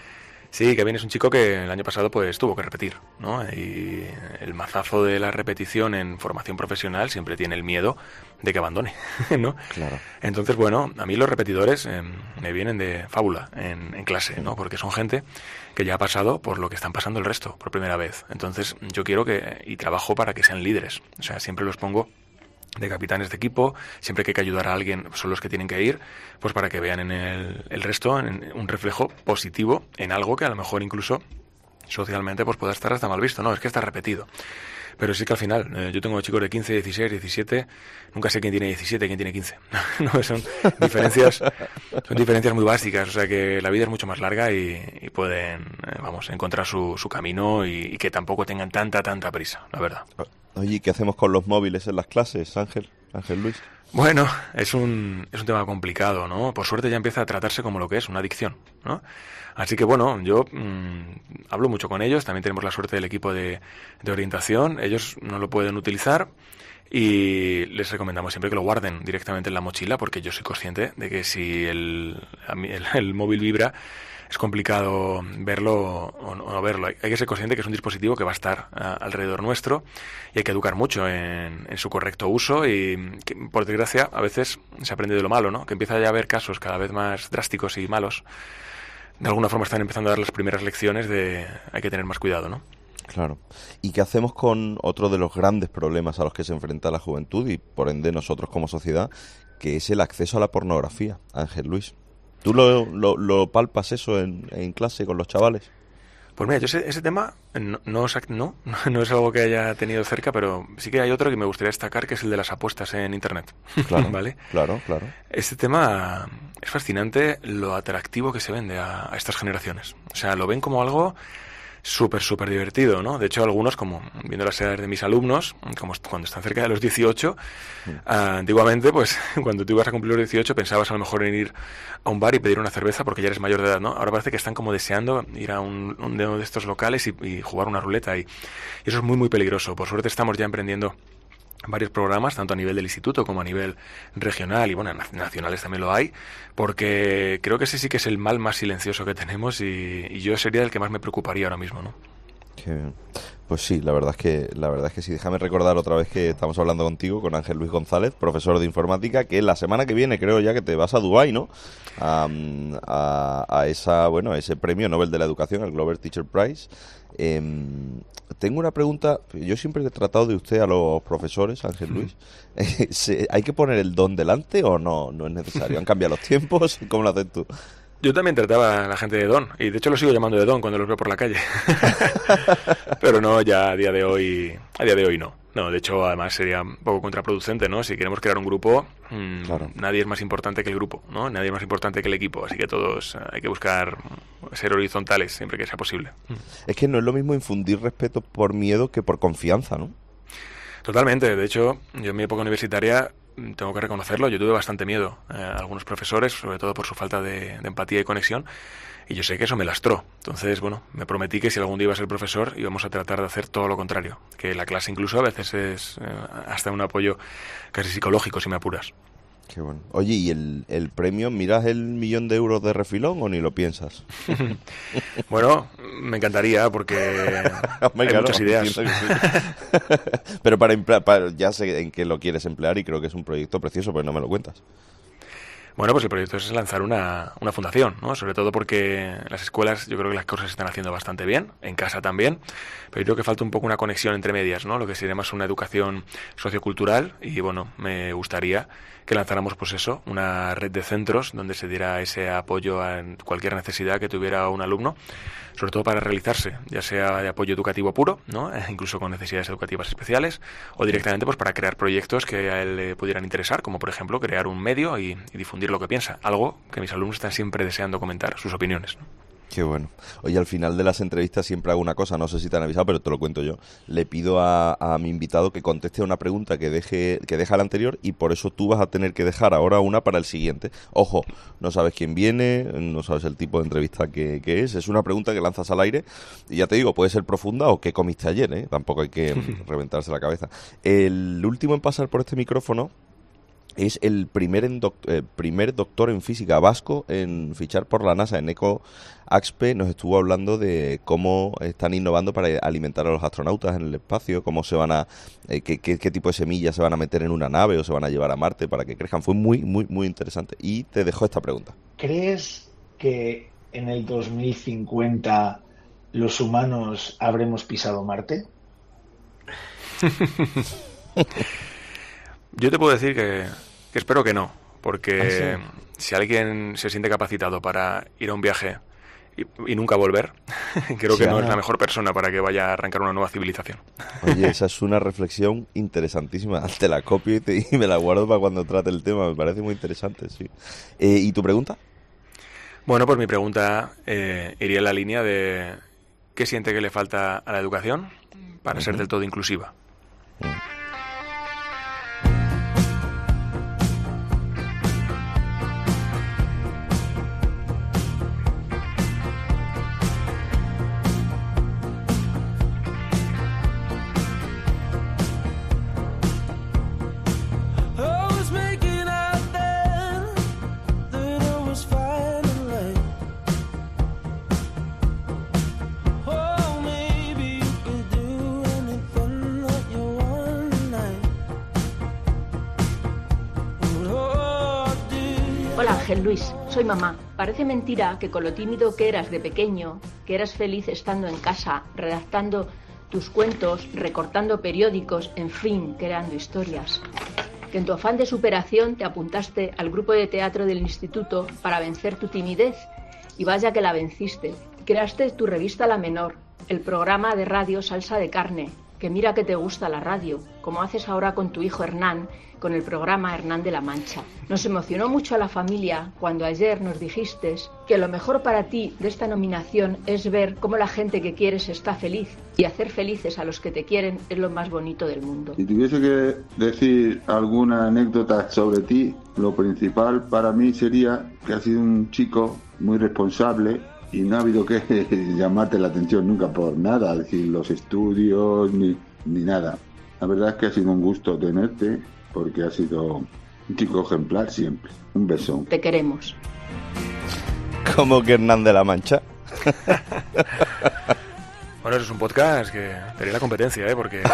Sí, Kevin es un chico que el año pasado pues tuvo que repetir, ¿no? Y el mazazo de la repetición en formación profesional siempre tiene el miedo de que abandone, ¿no? Claro. Entonces, bueno, a mí los repetidores eh, me vienen de fábula en, en clase, ¿no? Porque son gente que ya ha pasado por lo que están pasando el resto por primera vez. Entonces, yo quiero que, y trabajo para que sean líderes. O sea, siempre los pongo de capitanes de equipo, siempre que hay que ayudar a alguien son los que tienen que ir, pues para que vean en el, el resto en un reflejo positivo en algo que a lo mejor incluso socialmente pues pueda estar hasta mal visto, no, es que está repetido. Pero sí que al final, eh, yo tengo chicos de quince, dieciséis, diecisiete, nunca sé quién tiene diecisiete y quién tiene quince. No, son diferencias, son diferencias muy básicas, o sea que la vida es mucho más larga y, y pueden, eh, vamos, encontrar su, su camino y, y que tampoco tengan tanta, tanta prisa, la verdad. Oye, ¿qué hacemos con los móviles en las clases, Ángel? Ángel Luis. Bueno, es un, es un tema complicado, ¿no? Por suerte ya empieza a tratarse como lo que es, una adicción, ¿no? Así que bueno, yo mmm, hablo mucho con ellos, también tenemos la suerte del equipo de, de orientación, ellos no lo pueden utilizar y les recomendamos siempre que lo guarden directamente en la mochila porque yo soy consciente de que si el, el, el móvil vibra es complicado verlo o no, o no verlo. Hay que ser consciente que es un dispositivo que va a estar uh, alrededor nuestro y hay que educar mucho en, en su correcto uso y, que, por desgracia, a veces se aprende de lo malo, ¿no? Que empieza ya a haber casos cada vez más drásticos y malos. De alguna forma están empezando a dar las primeras lecciones de hay que tener más cuidado, ¿no? Claro. ¿Y qué hacemos con otro de los grandes problemas a los que se enfrenta la juventud y, por ende, nosotros como sociedad, que es el acceso a la pornografía, Ángel Luis? ¿Tú lo, lo, lo palpas eso en, en clase con los chavales? Pues mira, yo ese, ese tema no, no, no, no es algo que haya tenido cerca, pero sí que hay otro que me gustaría destacar, que es el de las apuestas en Internet. Claro, ¿vale? Claro, claro. Este tema es fascinante lo atractivo que se vende a, a estas generaciones. O sea, lo ven como algo súper, súper divertido, ¿no? De hecho, algunos, como viendo las edades de mis alumnos, como cuando están cerca de los dieciocho, mm. uh, antiguamente, pues, cuando tú ibas a cumplir los dieciocho, pensabas a lo mejor en ir a un bar y pedir una cerveza porque ya eres mayor de edad, ¿no? Ahora parece que están como deseando ir a un, un de estos locales y, y jugar una ruleta, y, y eso es muy, muy peligroso. Por suerte estamos ya emprendiendo varios programas, tanto a nivel del instituto como a nivel regional y bueno, nacionales también lo hay, porque creo que ese sí que es el mal más silencioso que tenemos y, y yo sería el que más me preocuparía ahora mismo, ¿no? Qué bien. Pues sí, la verdad es que la verdad es que sí. Déjame recordar otra vez que estamos hablando contigo con Ángel Luis González, profesor de informática, que la semana que viene creo ya que te vas a Dubái, ¿no? A, a, a esa, bueno, a ese premio Nobel de la Educación, el Global Teacher Prize. Eh, tengo una pregunta. Yo siempre he tratado de usted a los profesores, Ángel Luis. Eh, ¿Hay que poner el don delante o no? No es necesario. ¿Han cambiado los tiempos? ¿Cómo lo haces tú? Yo también trataba a la gente de don, y de hecho lo sigo llamando de don cuando los veo por la calle. Pero no, ya a día de hoy, a día de hoy no. No, de hecho, además sería un poco contraproducente, ¿no? Si queremos crear un grupo, mmm, claro. Nadie es más importante que el grupo, ¿no? Nadie es más importante que el equipo, así que todos hay que buscar ser horizontales siempre que sea posible. Es que no es lo mismo infundir respeto por miedo que por confianza, ¿no? Totalmente. De hecho, yo en mi época universitaria, tengo que reconocerlo, yo tuve bastante miedo eh, a algunos profesores, sobre todo por su falta de, de empatía y conexión, y yo sé que eso me lastró. Entonces, bueno, me prometí que si algún día iba a ser profesor íbamos a tratar de hacer todo lo contrario, que la clase incluso a veces es eh, hasta un apoyo casi psicológico, si me apuras. Qué bueno. Oye, ¿y el, el premio, miras el millón de euros de refilón o ni lo piensas? Bueno, me encantaría porque hay claro, muchas ideas. Sí. Pero para, emplear, para ya sé en qué lo quieres emplear y creo que es un proyecto precioso, pero no me lo cuentas. Bueno, pues el proyecto es lanzar una, una fundación, ¿no? Sobre todo porque en las escuelas yo creo que las cosas se están haciendo bastante bien, en casa también, pero yo creo que falta un poco una conexión entre medias, ¿no? Lo que sería más una educación sociocultural y, bueno, me gustaría que lanzáramos, pues eso, una red de centros donde se diera ese apoyo a cualquier necesidad que tuviera un alumno, sobre todo para realizarse, ya sea de apoyo educativo puro, ¿no? Incluso con necesidades educativas especiales, o directamente pues para crear proyectos que a él le pudieran interesar, como por ejemplo crear un medio y, y difundir lo que piensa, algo que mis alumnos están siempre deseando comentar, sus opiniones, ¿no? Qué bueno. Oye, al final de las entrevistas siempre hago una cosa, no sé si te han avisado, pero te lo cuento yo. Le pido a, a mi invitado que conteste una pregunta que deje que deja la anterior y por eso tú vas a tener que dejar ahora una para el siguiente. Ojo, no sabes quién viene, no sabes el tipo de entrevista que, que es. Es una pregunta que lanzas al aire y ya te digo, puede ser profunda o qué comiste ayer, ¿eh? Tampoco hay que reventarse la cabeza. El último en pasar por este micrófono es el primer, en doc- eh, primer doctor en física vasco en fichar por la NASA. En Eco Axpe nos estuvo hablando de cómo están innovando para alimentar a los astronautas en el espacio, cómo se van a, eh, qué, qué, qué tipo de semillas se van a meter en una nave o se van a llevar a Marte para que crezcan. Fue muy, muy, muy interesante. Y te dejo esta pregunta. ¿Crees que en el dos mil cincuenta los humanos habremos pisado Marte? Yo te puedo decir que, que espero que no, porque ¿Ah, sí? si alguien se siente capacitado para ir a un viaje y, y nunca volver, creo Sí, que no ah. es la mejor persona para que vaya a arrancar una nueva civilización. Oye, esa es una reflexión interesantísima. Te la copio y, te, y me la guardo para cuando trate el tema. Me parece muy interesante, sí. Eh, ¿Y tu pregunta? Bueno, pues mi pregunta eh, iría en la línea de ¿qué siente que le falta a la educación para ser del todo inclusiva? Hola Ángel Luis, soy mamá. Parece mentira que con lo tímido que eras de pequeño, que eras feliz estando en casa, redactando tus cuentos, recortando periódicos, en fin, creando historias. Que en tu afán de superación te apuntaste al grupo de teatro del instituto para vencer tu timidez y vaya que la venciste. Creaste tu revista La Menor, el programa de radio Salsa de Carne, que mira que te gusta la radio, como haces ahora con tu hijo Hernán, con el programa Hernán de la Mancha. Nos emocionó mucho a la familia cuando ayer nos dijiste que lo mejor para ti de esta nominación es ver cómo la gente que quieres está feliz y hacer felices a los que te quieren es lo más bonito del mundo. Si tuviese que decir alguna anécdota sobre ti, lo principal para mí sería que has sido un chico muy responsable y no ha habido que llamarte la atención nunca por nada, es decir, los estudios ni, ni nada. La verdad es que ha sido un gusto tenerte porque has sido un chico ejemplar siempre. Un beso. Te queremos. ¿Cómo que Hernán de la Mancha? Bueno, eso es un podcast que tenía la competencia, ¿eh? Porque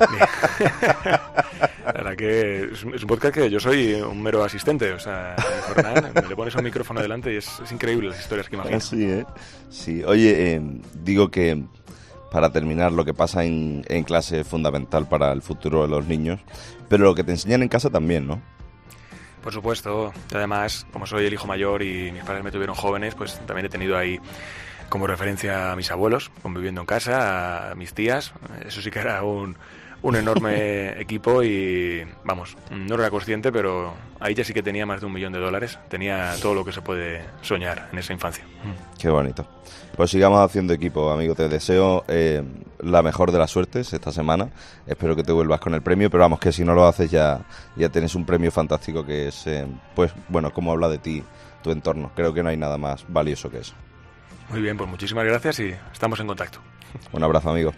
la verdad que es un, es un podcast que yo soy un mero asistente. O sea, Hernán, me le pones un micrófono delante y es, es increíble las historias que imaginas. Sí, ¿eh? Sí. Oye, eh, digo que para terminar, lo que pasa en, en clase es fundamental para el futuro de los niños, pero lo que te enseñan en casa también, ¿no? Por supuesto. Y además, como soy el hijo mayor y mis padres me tuvieron jóvenes, pues también he tenido ahí como referencia a mis abuelos, conviviendo en casa, a mis tías. Eso sí que era un, un enorme equipo y, vamos, no era consciente, pero ahí ya sí que tenía más de un millón de dólares. Tenía todo lo que se puede soñar en esa infancia. Qué bonito. Pues sigamos haciendo equipo, amigo. Te deseo eh, la mejor de las suertes esta semana. Espero que te vuelvas con el premio, pero vamos, que si no lo haces ya, ya tienes un premio fantástico que es, eh, pues, bueno, como habla de ti tu entorno. Creo que no hay nada más valioso que eso. Muy bien, pues muchísimas gracias y estamos en contacto. Un abrazo, amigo.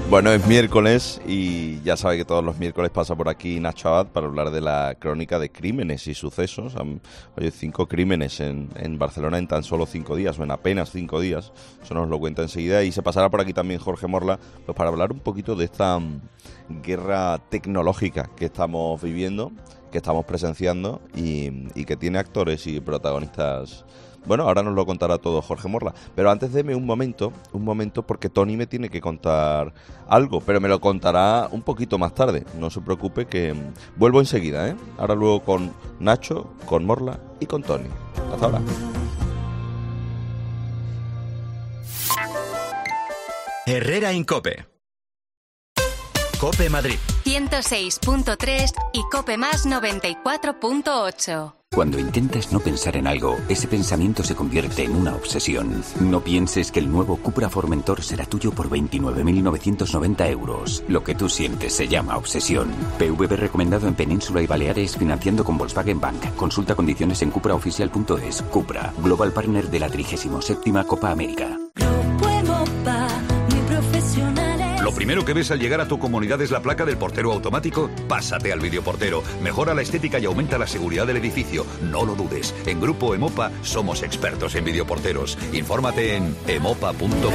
Bueno, es miércoles y ya sabe que todos los miércoles pasa por aquí Nacho Abad para hablar de la crónica de crímenes y sucesos. Oye, cinco crímenes en, en Barcelona en tan solo cinco días, o en apenas cinco días. Eso nos lo cuenta enseguida. Y se pasará por aquí también Jorge Morla, pues para hablar un poquito de esta um, guerra tecnológica que estamos viviendo, que estamos presenciando y, y que tiene actores y protagonistas. Bueno, ahora nos lo contará todo Jorge Morla. Pero antes deme un momento, un momento, porque Tony me tiene que contar algo, pero me lo contará un poquito más tarde. No se preocupe que vuelvo enseguida, ¿eh? Ahora luego con Nacho, con Morla y con Tony. Hasta ahora. Herrera en COPE. COPE Madrid. ciento seis punto tres y COPE Más noventa y cuatro punto ocho. Cuando intentas no pensar en algo, ese pensamiento se convierte en una obsesión. No pienses que el nuevo Cupra Formentor será tuyo por veintinueve mil novecientos noventa euros. Lo que tú sientes se llama obsesión. P V B recomendado en Península y Baleares financiando con Volkswagen Bank. Consulta condiciones en cupra oficial punto es. Cupra, Global Partner de la trigésima séptima Copa América. Lo primero que ves al llegar a tu comunidad es la placa del portero automático. Pásate al videoportero. Mejora la estética y aumenta la seguridad del edificio. No lo dudes. En Grupo Emopa somos expertos en videoporteros. Infórmate en emopa punto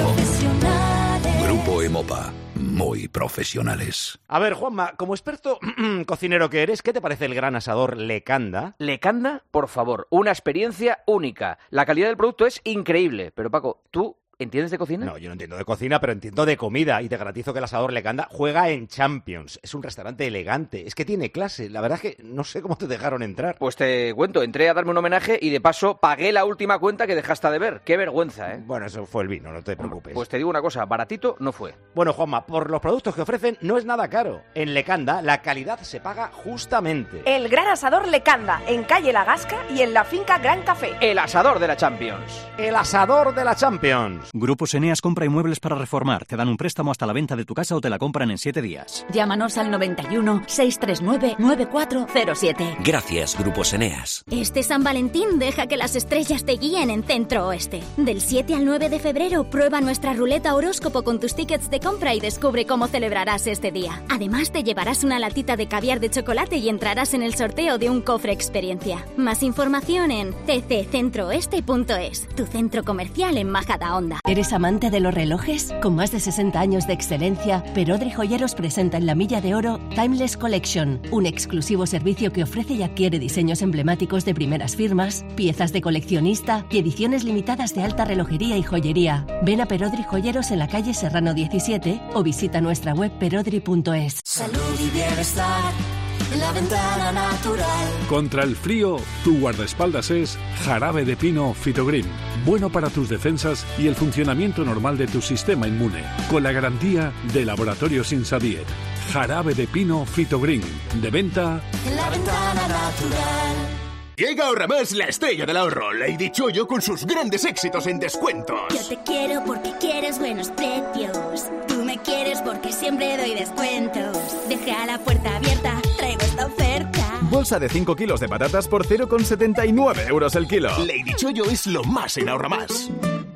com. Grupo Emopa. Muy profesionales. A ver, Juanma, como experto cocinero que eres, ¿qué te parece el gran asador Lecanda? ¿Lecanda? Por favor, una experiencia única. La calidad del producto es increíble. Pero Paco, ¿tú entiendes de cocina? No, yo no entiendo de cocina, pero entiendo de comida. Y te garantizo que el asador Lecanda juega en Champions. Es un restaurante elegante. Es que tiene clase. La verdad es que no sé cómo te dejaron entrar. Pues te cuento, entré a darme un homenaje y de paso pagué la última cuenta que dejaste de ver. Qué vergüenza, ¿eh? Bueno, eso fue el vino, no te preocupes. Pues te digo una cosa, baratito no fue. Bueno, Juanma, por los productos que ofrecen no es nada caro. En Lecanda la calidad se paga justamente. El gran asador Lecanda, en calle La Gasca y en la finca Gran Café. El asador de la Champions. El asador de la Champions. Grupos Eneas compra inmuebles para reformar. Te dan un préstamo hasta la venta de tu casa o te la compran en siete días. Llámanos al noventa y uno, seiscientos treinta y nueve, noventa y cuatro cero siete. Gracias, Grupos Eneas. Este San Valentín deja que las estrellas te guíen en Centro Oeste. Del siete al nueve de febrero prueba nuestra ruleta horóscopo con tus tickets de compra y descubre cómo celebrarás este día. Además te llevarás una latita de caviar de chocolate y entrarás en el sorteo de un cofre experiencia. Más información en c c centro oeste punto es, tu centro comercial en Majadahonda. ¿Eres amante de los relojes? Con más de sesenta años de excelencia, Perodri Joyeros presenta en la Milla de Oro Timeless Collection, un exclusivo servicio que ofrece y adquiere diseños emblemáticos de primeras firmas, piezas de coleccionista y ediciones limitadas de alta relojería y joyería. Ven a Perodri Joyeros en la calle Serrano diecisiete o visita nuestra web perodri punto es. Salud y bienestar en la ventana natural. Contra el frío, tu guardaespaldas es Jarabe de Pino Fitogreen. Bueno para tus defensas y el funcionamiento normal de tu sistema inmune. Con la garantía de Laboratorios Insadiet. Jarabe de Pino Fitogreen. De venta en la ventana natural. Llega Ahorramás, la estrella del ahorro, Lady Chollo con sus grandes éxitos en descuentos. Yo te quiero porque quieres buenos precios. Tú me quieres porque siempre doy descuentos. Deja la puerta abierta, traigo esta oferta. Bolsa de cinco kilos de patatas por cero coma setenta y nueve euros el kilo. Lady Chollo es lo más en Ahorramás.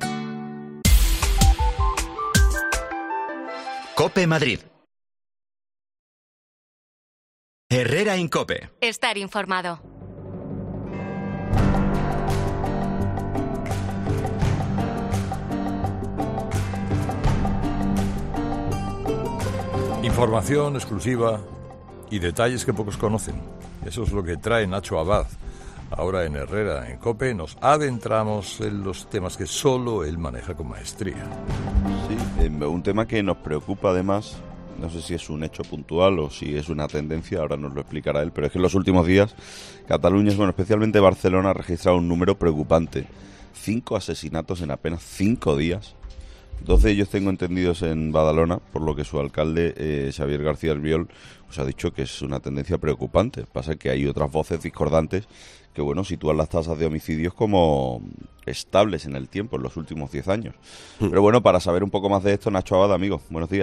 COPE Madrid. Herrera en COPE. Estar informado. Información exclusiva y detalles que pocos conocen. Eso es lo que trae Nacho Abad. Ahora en Herrera, en COPE, nos adentramos en los temas que solo él maneja con maestría. Sí, eh, un tema que nos preocupa además, no sé si es un hecho puntual o si es una tendencia, ahora nos lo explicará él, pero es que en los últimos días Cataluña, bueno, especialmente Barcelona, ha registrado un número preocupante. Cinco asesinatos en apenas cinco días. Dos de ellos tengo entendidos en Badalona, por lo que su alcalde, eh, Xavier García Albiol, pues ha dicho que es una tendencia preocupante. Pasa que hay otras voces discordantes que, bueno, sitúan las tasas de homicidios como estables en el tiempo, en los últimos diez años. Pero bueno, para saber un poco más de esto, Nacho Abad, amigo, buenos días.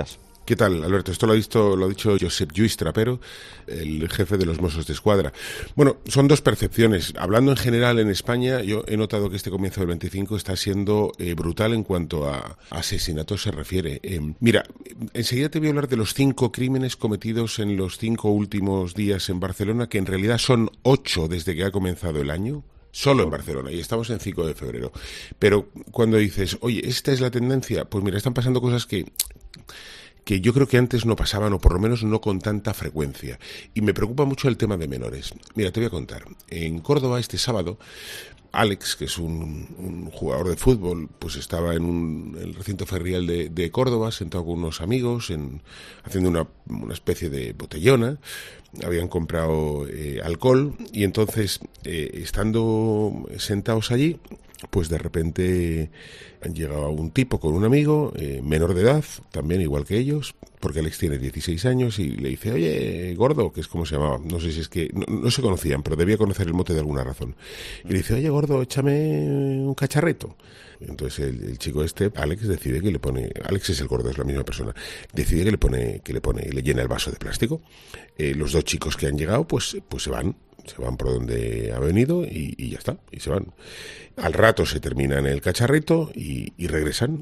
¿Qué tal, Alberto? Esto lo ha, visto, lo ha dicho Josep Lluís Trapero, el jefe de los Mossos de Escuadra. Bueno, son dos percepciones. Hablando en general en España, yo he notado que este comienzo del veinticinco está siendo eh, brutal en cuanto a asesinatos se refiere. Eh, mira, enseguida te voy a hablar de los cinco crímenes cometidos en los cinco últimos días en Barcelona, que en realidad son ocho desde que ha comenzado el año. Solo en Barcelona, y estamos en cinco de febrero. Pero cuando dices, oye, ¿esta es la tendencia? Pues mira, están pasando cosas que... que yo creo que antes no pasaban, o por lo menos no con tanta frecuencia. Y me preocupa mucho el tema de menores. Mira, te voy a contar. En Córdoba, este sábado, Alex, que es un, un jugador de fútbol, pues estaba en, un, en el recinto ferial de, de Córdoba, sentado con unos amigos, en, haciendo una, una especie de botellona. Habían comprado eh, alcohol, y entonces, eh, estando sentados allí, pues de repente han llegado un tipo con un amigo, eh, menor de edad, también igual que ellos, porque Alex tiene dieciséis años, y le dice, oye, gordo, que es como se llamaba, no sé si es que, no, no se conocían, pero debía conocer el mote de alguna razón. Y le dice, oye, gordo, échame un cacharrito. Entonces el, el chico este, Alex, decide que le pone, Alex es el gordo, es la misma persona, decide que le pone, que le pone, le llena el vaso de plástico. Eh, los dos chicos que han llegado, pues, pues se van. Se van por donde ha venido y, y ya está, y se van. Al rato se terminan el cacharrito y, y regresan.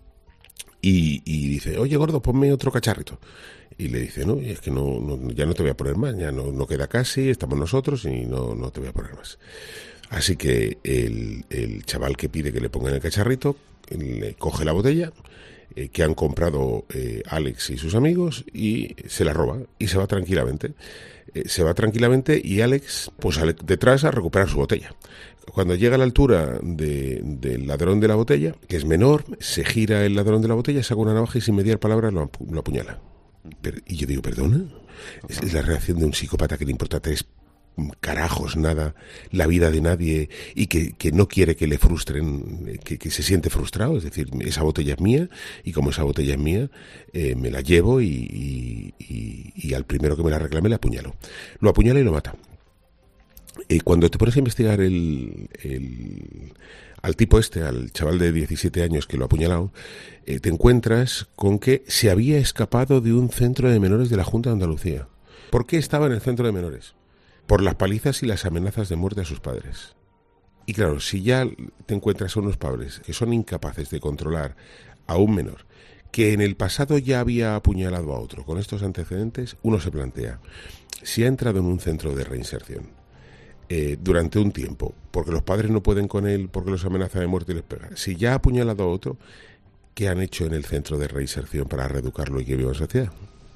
Y, y dice, oye, gordo, ponme otro cacharrito. Y le dice, no, es que no, no ya no te voy a poner más, ya no, no queda casi, estamos nosotros y no, no te voy a poner más. Así que el, el chaval que pide que le pongan el cacharrito, le coge la botella eh, que han comprado eh, Alex y sus amigos, y se la roba y se va tranquilamente. Eh, se va tranquilamente y Alex pues sale detrás a recuperar su botella. Cuando llega a la altura de, del ladrón de la botella, que es menor, se gira el ladrón de la botella, saca una navaja y sin mediar palabras lo, lo apuñala. Pero, y yo digo, ¿perdona? Es, es la reacción de un psicópata que le importa tres carajos, nada, la vida de nadie, y que, que no quiere que le frustren, que, que se siente frustrado. Es decir, esa botella es mía, y como esa botella es mía, eh, me la llevo y, y, y, y al primero que me la reclame le apuñalo. Lo apuñala y lo mata. Eh, cuando te pones a investigar el, el, al tipo este, al chaval de diecisiete años que lo ha apuñalado, eh, te encuentras con que se había escapado de un centro de menores de la Junta de Andalucía. ¿Por qué estaba en el centro de menores? Por las palizas y las amenazas de muerte a sus padres. Y claro, si ya te encuentras a unos padres que son incapaces de controlar a un menor, que en el pasado ya había apuñalado a otro con estos antecedentes, uno se plantea, si ha entrado en un centro de reinserción eh, durante un tiempo, porque los padres no pueden con él, porque los amenaza de muerte y les pega, si ya ha apuñalado a otro, ¿qué han hecho en el centro de reinserción para reeducarlo y que viva en sociedad?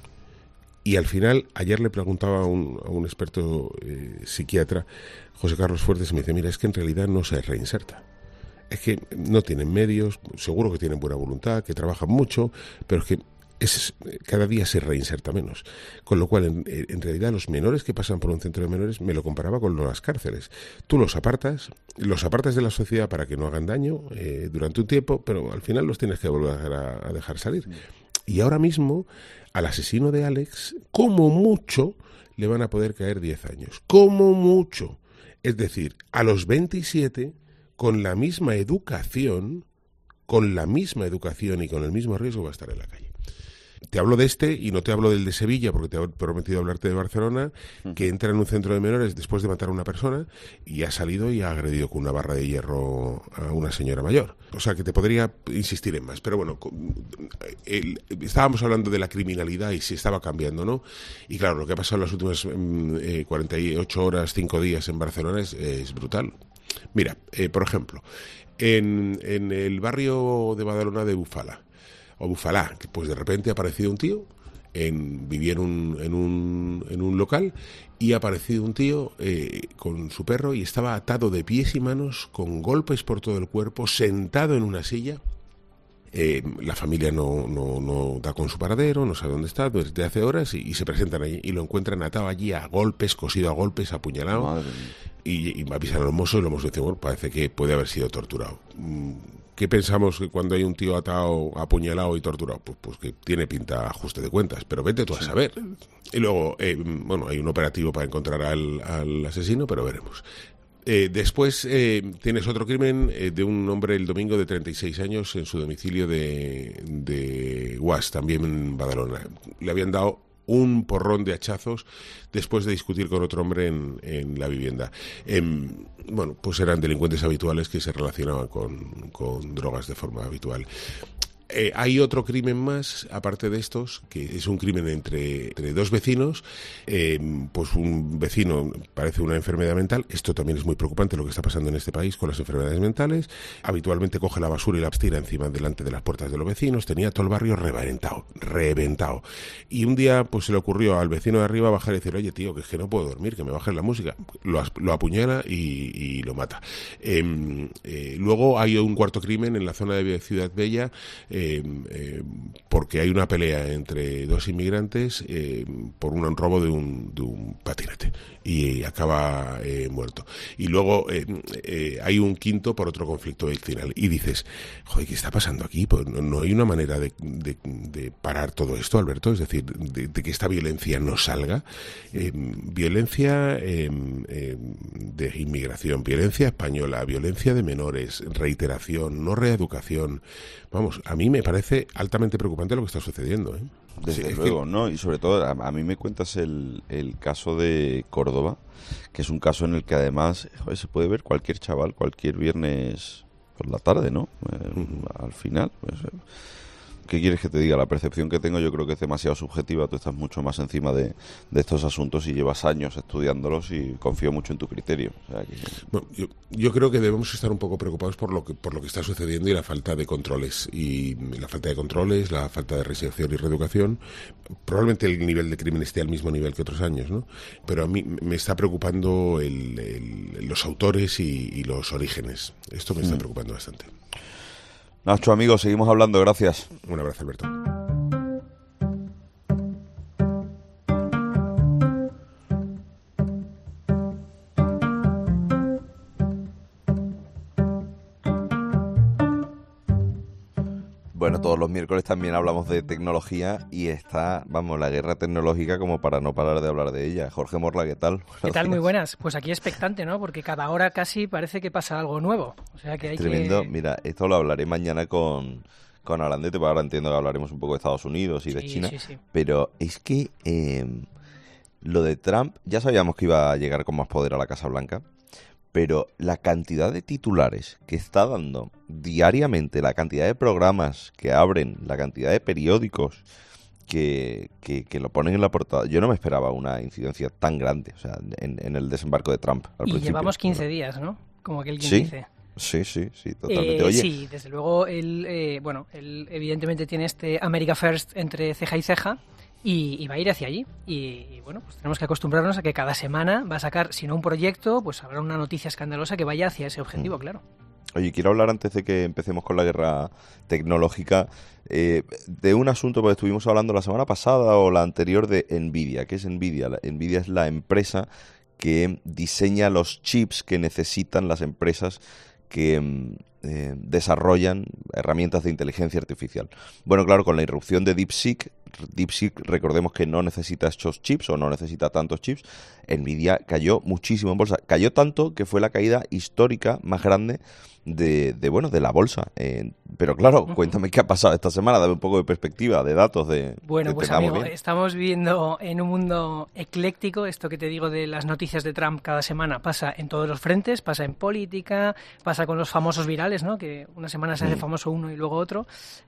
Y al final, ayer le preguntaba a un, a un experto eh, psiquiatra, José Carlos Fuertes, y me dice, mira, es que en realidad no se reinserta. Es que no tienen medios, seguro que tienen buena voluntad, que trabajan mucho, pero es que es, cada día se reinserta menos. Con lo cual, en, en realidad, los menores que pasan por un centro de menores, me lo comparaba con las cárceles. Tú los apartas, los apartas de la sociedad para que no hagan daño eh, durante un tiempo, pero al final los tienes que volver a, a dejar salir. Y ahora mismo, al asesino de Alex, como mucho, le van a poder caer diez años. Como mucho. Es decir, a los veintisiete, con la misma educación, con la misma educación y con el mismo riesgo, va a estar en la calle. Te hablo de este y no te hablo del de Sevilla, porque te he prometido hablarte de Barcelona, que entra en un centro de menores después de matar a una persona y ha salido y ha agredido con una barra de hierro a una señora mayor. O sea, que te podría insistir en más. Pero bueno, el, estábamos hablando de la criminalidad y si estaba cambiando, ¿no? Y claro, lo que ha pasado en las últimas eh, cuarenta y ocho horas, cinco días en Barcelona es, es brutal. Mira, eh, por ejemplo, en, en el barrio de Badalona de Bufala, o Bufalá, que pues de repente ha aparecido un tío, en, vivía en un, en, un, en un local, y ha aparecido un tío eh, con su perro y estaba atado de pies y manos, con golpes por todo el cuerpo, sentado en una silla. Eh, la familia no, no, no da con su paradero, no sabe dónde está desde hace horas, y, y se presentan allí y lo encuentran atado allí a golpes, cosido a golpes, apuñalado, y, y avisan a los mozos y los mozos dicen, bueno, parece que puede haber sido torturado. ¿Qué pensamos que cuando hay un tío atado, apuñalado y torturado? Pues, pues que tiene pinta ajuste de cuentas, pero vete tú a saber. Y luego, eh, bueno, hay un operativo para encontrar al, al asesino, pero veremos. Eh, después eh, tienes otro crimen eh, de un hombre el domingo de treinta y seis años en su domicilio de, de Guas, también en Badalona. Le habían dado un porrón de hachazos después de discutir con otro hombre en, en la vivienda. Eh, bueno, pues eran delincuentes habituales que se relacionaban con, con drogas de forma habitual. Eh, hay otro crimen más, aparte de estos, que es un crimen entre, entre dos vecinos. Eh, pues un vecino parece una enfermedad mental. Esto también es muy preocupante lo que está pasando en este país con las enfermedades mentales. Habitualmente coge la basura y la tira encima delante de las puertas de los vecinos. Tenía todo el barrio reventado, reventado. Y un día pues se le ocurrió al vecino de arriba bajar y decir, oye tío, que es que no puedo dormir, que me bajes la música. Lo, lo apuñala y, y lo mata. Eh, eh, luego hay un cuarto crimen en la zona de Ciudad Bella. Eh, eh, porque hay una pelea entre dos inmigrantes eh, por un robo de un, de un patinete y acaba eh, muerto. Y luego eh, eh, hay un quinto por otro conflicto vecinal y dices, joder, ¿qué está pasando aquí? Pues no, no hay una manera de, de, de parar todo esto, Alberto, es decir, de, de que esta violencia no salga. Eh, violencia eh, eh, de inmigración, violencia española, violencia de menores, reiteración, no reeducación. Vamos, a mí me parece altamente preocupante lo que está sucediendo, ¿eh? Desde Sí, luego, que... ¿no? Y sobre todo, a, a mí me cuentas el, el caso de Córdoba, que es un caso en el que además, joder, se puede ver cualquier chaval, cualquier viernes por la tarde, ¿no? Eh, uh-huh. Al final, pues, eh, ¿qué quieres que te diga? La percepción que tengo yo creo que es demasiado subjetiva. Tú estás mucho más encima de, de estos asuntos y llevas años estudiándolos y confío mucho en tu criterio. O sea, que... bueno, yo, yo creo que debemos estar un poco preocupados por lo que por lo que está sucediendo y la falta de controles. Y la falta de controles, la falta de reinserción y reeducación. Probablemente el nivel de crimen esté al mismo nivel que otros años, ¿no? Pero a mí me está preocupando el, el, los autores y, y los orígenes. Esto me está mm. preocupando bastante. Nacho, amigos, seguimos hablando, gracias. Un abrazo, Alberto. Bueno, todos los miércoles también hablamos de tecnología y está, vamos, la guerra tecnológica como para no parar de hablar de ella. Jorge Morla, ¿qué tal? Buenos ¿Qué tal? días. Muy buenas. Pues aquí expectante, ¿no? Porque cada hora casi parece que pasa algo nuevo. O sea que hay Tremendo. que... Mira, esto lo hablaré mañana con, con Arandete, porque ahora entiendo que hablaremos un poco de Estados Unidos y de Sí, China. sí, sí. Pero es que eh, lo de Trump, ya sabíamos que iba a llegar con más poder a la Casa Blanca, pero la cantidad de titulares que está dando diariamente, la cantidad de programas que abren, la cantidad de periódicos que, que, que lo ponen en la portada, yo no me esperaba una incidencia tan grande, o sea, en, en el desembarco de Trump al Y principio. llevamos quince días, ¿no? Como aquel quien ¿Sí? dice. Sí, sí, sí, totalmente. Eh, Oye, sí, desde luego, él, eh, bueno, él evidentemente tiene este America First entre ceja y ceja y, y va a ir hacia allí. Y, y bueno, pues tenemos que acostumbrarnos a que cada semana va a sacar, si no un proyecto, pues habrá una noticia escandalosa que vaya hacia ese objetivo, mm. claro. Oye, quiero hablar antes de que empecemos con la guerra tecnológica eh, de un asunto, porque estuvimos hablando la semana pasada o la anterior de Nvidia. ¿Qué es Nvidia? La, Nvidia es la empresa que diseña los chips que necesitan las empresas que eh, desarrollan herramientas de inteligencia artificial. Bueno, claro, con la irrupción de DeepSeek, DeepSeek, recordemos que no necesita estos chips o no necesita tantos chips, Nvidia cayó muchísimo en bolsa. Cayó tanto que fue la caída histórica más grande de, de bueno, de la bolsa. Eh, pero claro, uh-huh. cuéntame qué ha pasado esta semana, dame un poco de perspectiva, de datos, de... Bueno, de pues amigo, bien. Estamos viviendo en un mundo ecléctico. Esto que te digo de las noticias de Trump cada semana pasa en todos los frentes, pasa en política, pasa con los famosos virales, ¿no? Que una semana se hace mm. famoso uno y luego otro.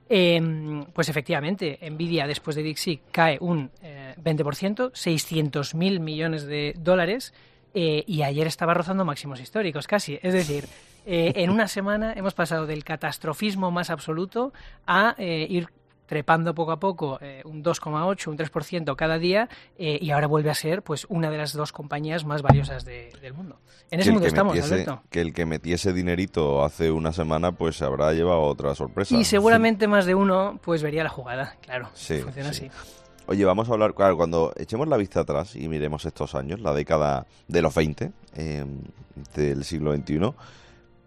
Eh, pues efectivamente, Nvidia después de DeepSeek cae un eh, veinte por ciento, seiscientos mil millones de dólares, eh, y ayer estaba rozando máximos históricos casi. Es decir, eh, en una semana hemos pasado del catastrofismo más absoluto a eh, ir trepando poco a poco eh, un dos coma ocho, un tres por ciento cada día, eh, y ahora vuelve a ser pues una de las dos compañías más valiosas de, del mundo. En ese mundo estamos, metiese, Alberto. Que el que metiese dinerito hace una semana pues se habrá llevado otra sorpresa. Y seguramente más de uno pues vería la jugada, claro. Sí, funciona sí. así. Oye, vamos a hablar, claro, cuando echemos la vista atrás y miremos estos años, la década de los veinte, eh, del siglo veintiuno,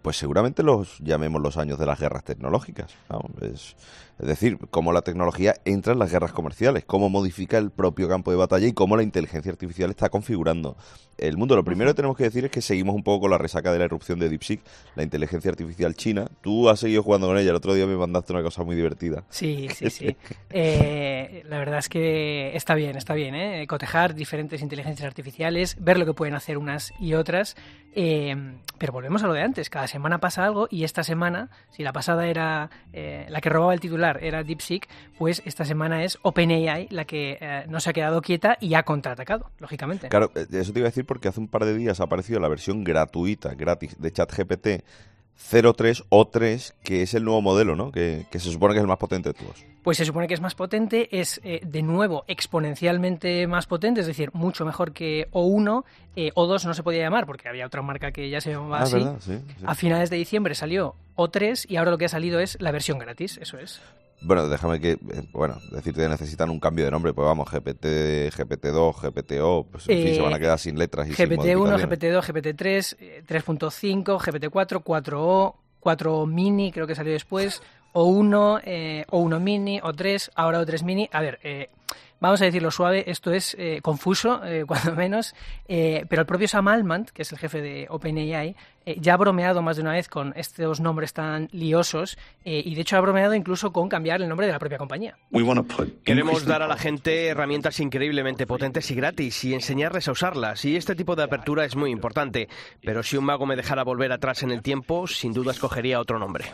pues seguramente los llamemos los años de las guerras tecnológicas, ¿no? Es, es decir, cómo la tecnología entra en las guerras comerciales, cómo modifica el propio campo de batalla y cómo la inteligencia artificial está configurando el mundo. Lo primero que tenemos que decir es que seguimos un poco con la resaca de la irrupción de DeepSeek, la inteligencia artificial china. Tú has seguido jugando con ella, el otro día me mandaste una cosa muy divertida. Sí, sí, sí. eh, la verdad es que está bien, está bien, ¿eh? Cotejar diferentes inteligencias artificiales, ver lo que pueden hacer unas y otras, eh, pero volvemos a lo de antes, cada semana pasa algo y esta semana, si la pasada era eh, la que robaba el titular, era DeepSeek, pues esta semana es OpenAI la que eh, no se ha quedado quieta y ha contraatacado, lógicamente. Claro, eso te iba a decir porque hace un par de días ha aparecido la versión gratuita, gratis, de ChatGPT cero tres o tres, que es el nuevo modelo, ¿no? Que, que se supone que es el más potente de todos. Pues se supone que es más potente, es eh, de nuevo exponencialmente más potente, es decir, mucho mejor que O uno. eh, O dos no se podía llamar porque había otra marca que ya se llamaba ah, así. ¿verdad? Sí, sí. A finales de diciembre salió O tres y ahora lo que ha salido es la versión gratis, eso es. Bueno, déjame que, bueno, decirte que necesitan un cambio de nombre, pues vamos, G P T, G P T dos, G P T O, pues en eh, fin, se van a quedar sin letras y G P T sin uno, G P T dos, G P T tres, tres punto cinco, G P T cuatro, cuatro O, cuatro mini, creo que salió después, O uno, eh, O uno mini, O tres, ahora O tres mini. A ver, eh, vamos a decirlo suave, esto es eh, confuso, eh, cuando menos, eh, pero el propio Sam Altman, que es el jefe de OpenAI, eh, ya ha bromeado más de una vez con estos nombres tan liosos eh, y de hecho ha bromeado incluso con cambiar el nombre de la propia compañía. Queremos dar a la gente herramientas increíblemente potentes y gratis y enseñarles a usarlas, y este tipo de apertura es muy importante, pero si un mago me dejara volver atrás en el tiempo, sin duda escogería otro nombre.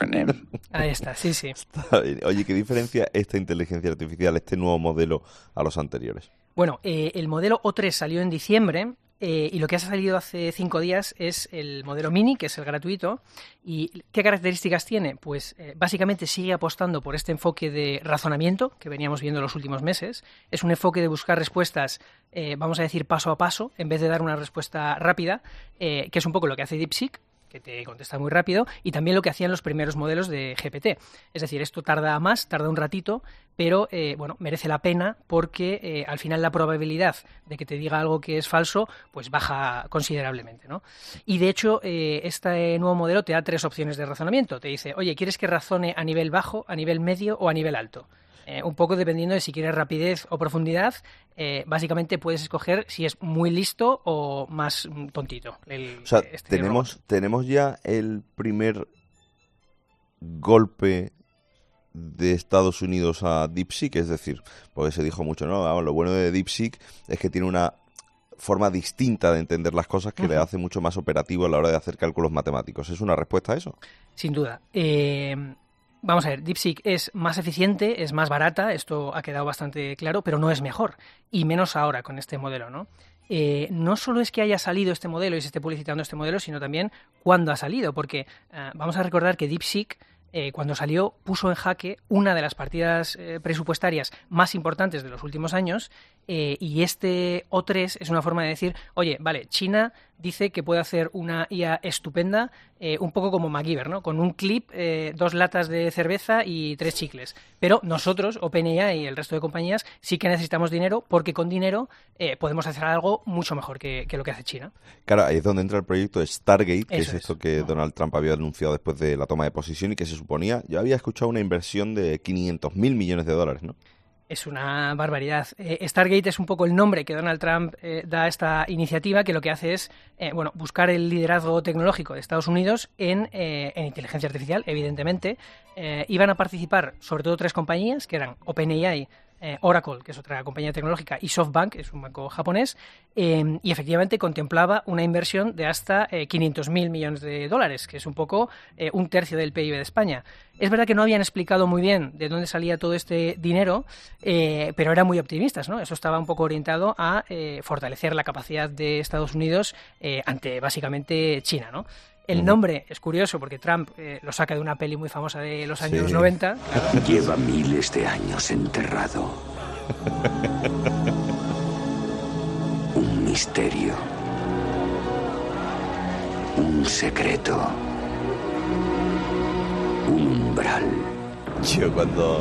Ahí está, sí, sí. Oye, ¿qué diferencia esta inteligencia artificial, este nuevo modelo, a los anteriores? Bueno, eh, el modelo O tres salió en diciembre. Eh, y lo que ha salido hace cinco días es el modelo mini, que es el gratuito. ¿Y qué características tiene? Pues eh, básicamente sigue apostando por este enfoque de razonamiento que veníamos viendo en los últimos meses. Es un enfoque de buscar respuestas, eh, vamos a decir, paso a paso, en vez de dar una respuesta rápida, eh, que es un poco lo que hace DeepSeek, que te contesta muy rápido, y también lo que hacían los primeros modelos de G P T. Es decir, esto tarda más, tarda un ratito, pero eh, bueno, merece la pena porque eh, al final la probabilidad de que te diga algo que es falso pues baja considerablemente, ¿no? Y de hecho, eh, este nuevo modelo te da tres opciones de razonamiento. Te dice, oye, ¿quieres que razone a nivel bajo, a nivel medio o a nivel alto? Eh, un poco dependiendo de si quieres rapidez o profundidad, eh, básicamente puedes escoger si es muy listo o más tontito. El, o sea, este tenemos, tenemos ya el primer golpe de Estados Unidos a DeepSeek, es decir, porque se dijo mucho, ¿no? Vamos, lo bueno de DeepSeek es que tiene una forma distinta de entender las cosas que uh-huh. le hace mucho más operativo a la hora de hacer cálculos matemáticos. ¿Es una respuesta a eso? Sin duda. Eh... Vamos a ver, DeepSeek es más eficiente, es más barata, esto ha quedado bastante claro, pero no es mejor, y menos ahora con este modelo, ¿no? Eh, no solo es que haya salido este modelo y se esté publicitando este modelo, sino también cuándo ha salido, porque eh, vamos a recordar que DeepSeek, eh, cuando salió, puso en jaque una de las partidas eh, presupuestarias más importantes de los últimos años, eh, y este O tres es una forma de decir, oye, vale, China dice que puede hacer una I A estupenda, eh, un poco como MacGyver, ¿no? Con un clip, eh, dos latas de cerveza y tres chicles. Pero nosotros, OpenAI y el resto de compañías, sí que necesitamos dinero porque con dinero eh, podemos hacer algo mucho mejor que, que lo que hace China. Claro, ahí es donde entra el proyecto Stargate, que Eso es esto es. que Donald Trump había anunciado después de la toma de posesión y que se suponía, yo había escuchado una inversión de quinientos mil millones de dólares, ¿no? Es una barbaridad. Eh, Stargate es un poco el nombre que Donald Trump eh, da a esta iniciativa, que lo que hace es eh, bueno, buscar el liderazgo tecnológico de Estados Unidos en, eh, en inteligencia artificial, evidentemente. Eh, iban a participar sobre todo tres compañías, que eran OpenAI, Eh, Oracle, que es otra compañía tecnológica, y SoftBank, que es un banco japonés, eh, y efectivamente contemplaba una inversión de hasta eh, quinientos mil millones de dólares, que es un poco eh, un tercio del P I B de España. Es verdad que no habían explicado muy bien de dónde salía todo este dinero, eh, pero eran muy optimistas, ¿no? Eso estaba un poco orientado a eh, fortalecer la capacidad de Estados Unidos eh, ante básicamente China, ¿no? El nombre es curioso porque Trump eh, lo saca de una peli muy famosa de los años Sí. noventa. Claro. Lleva miles de años enterrado. Un misterio. Un secreto. Un umbral. Yo cuando,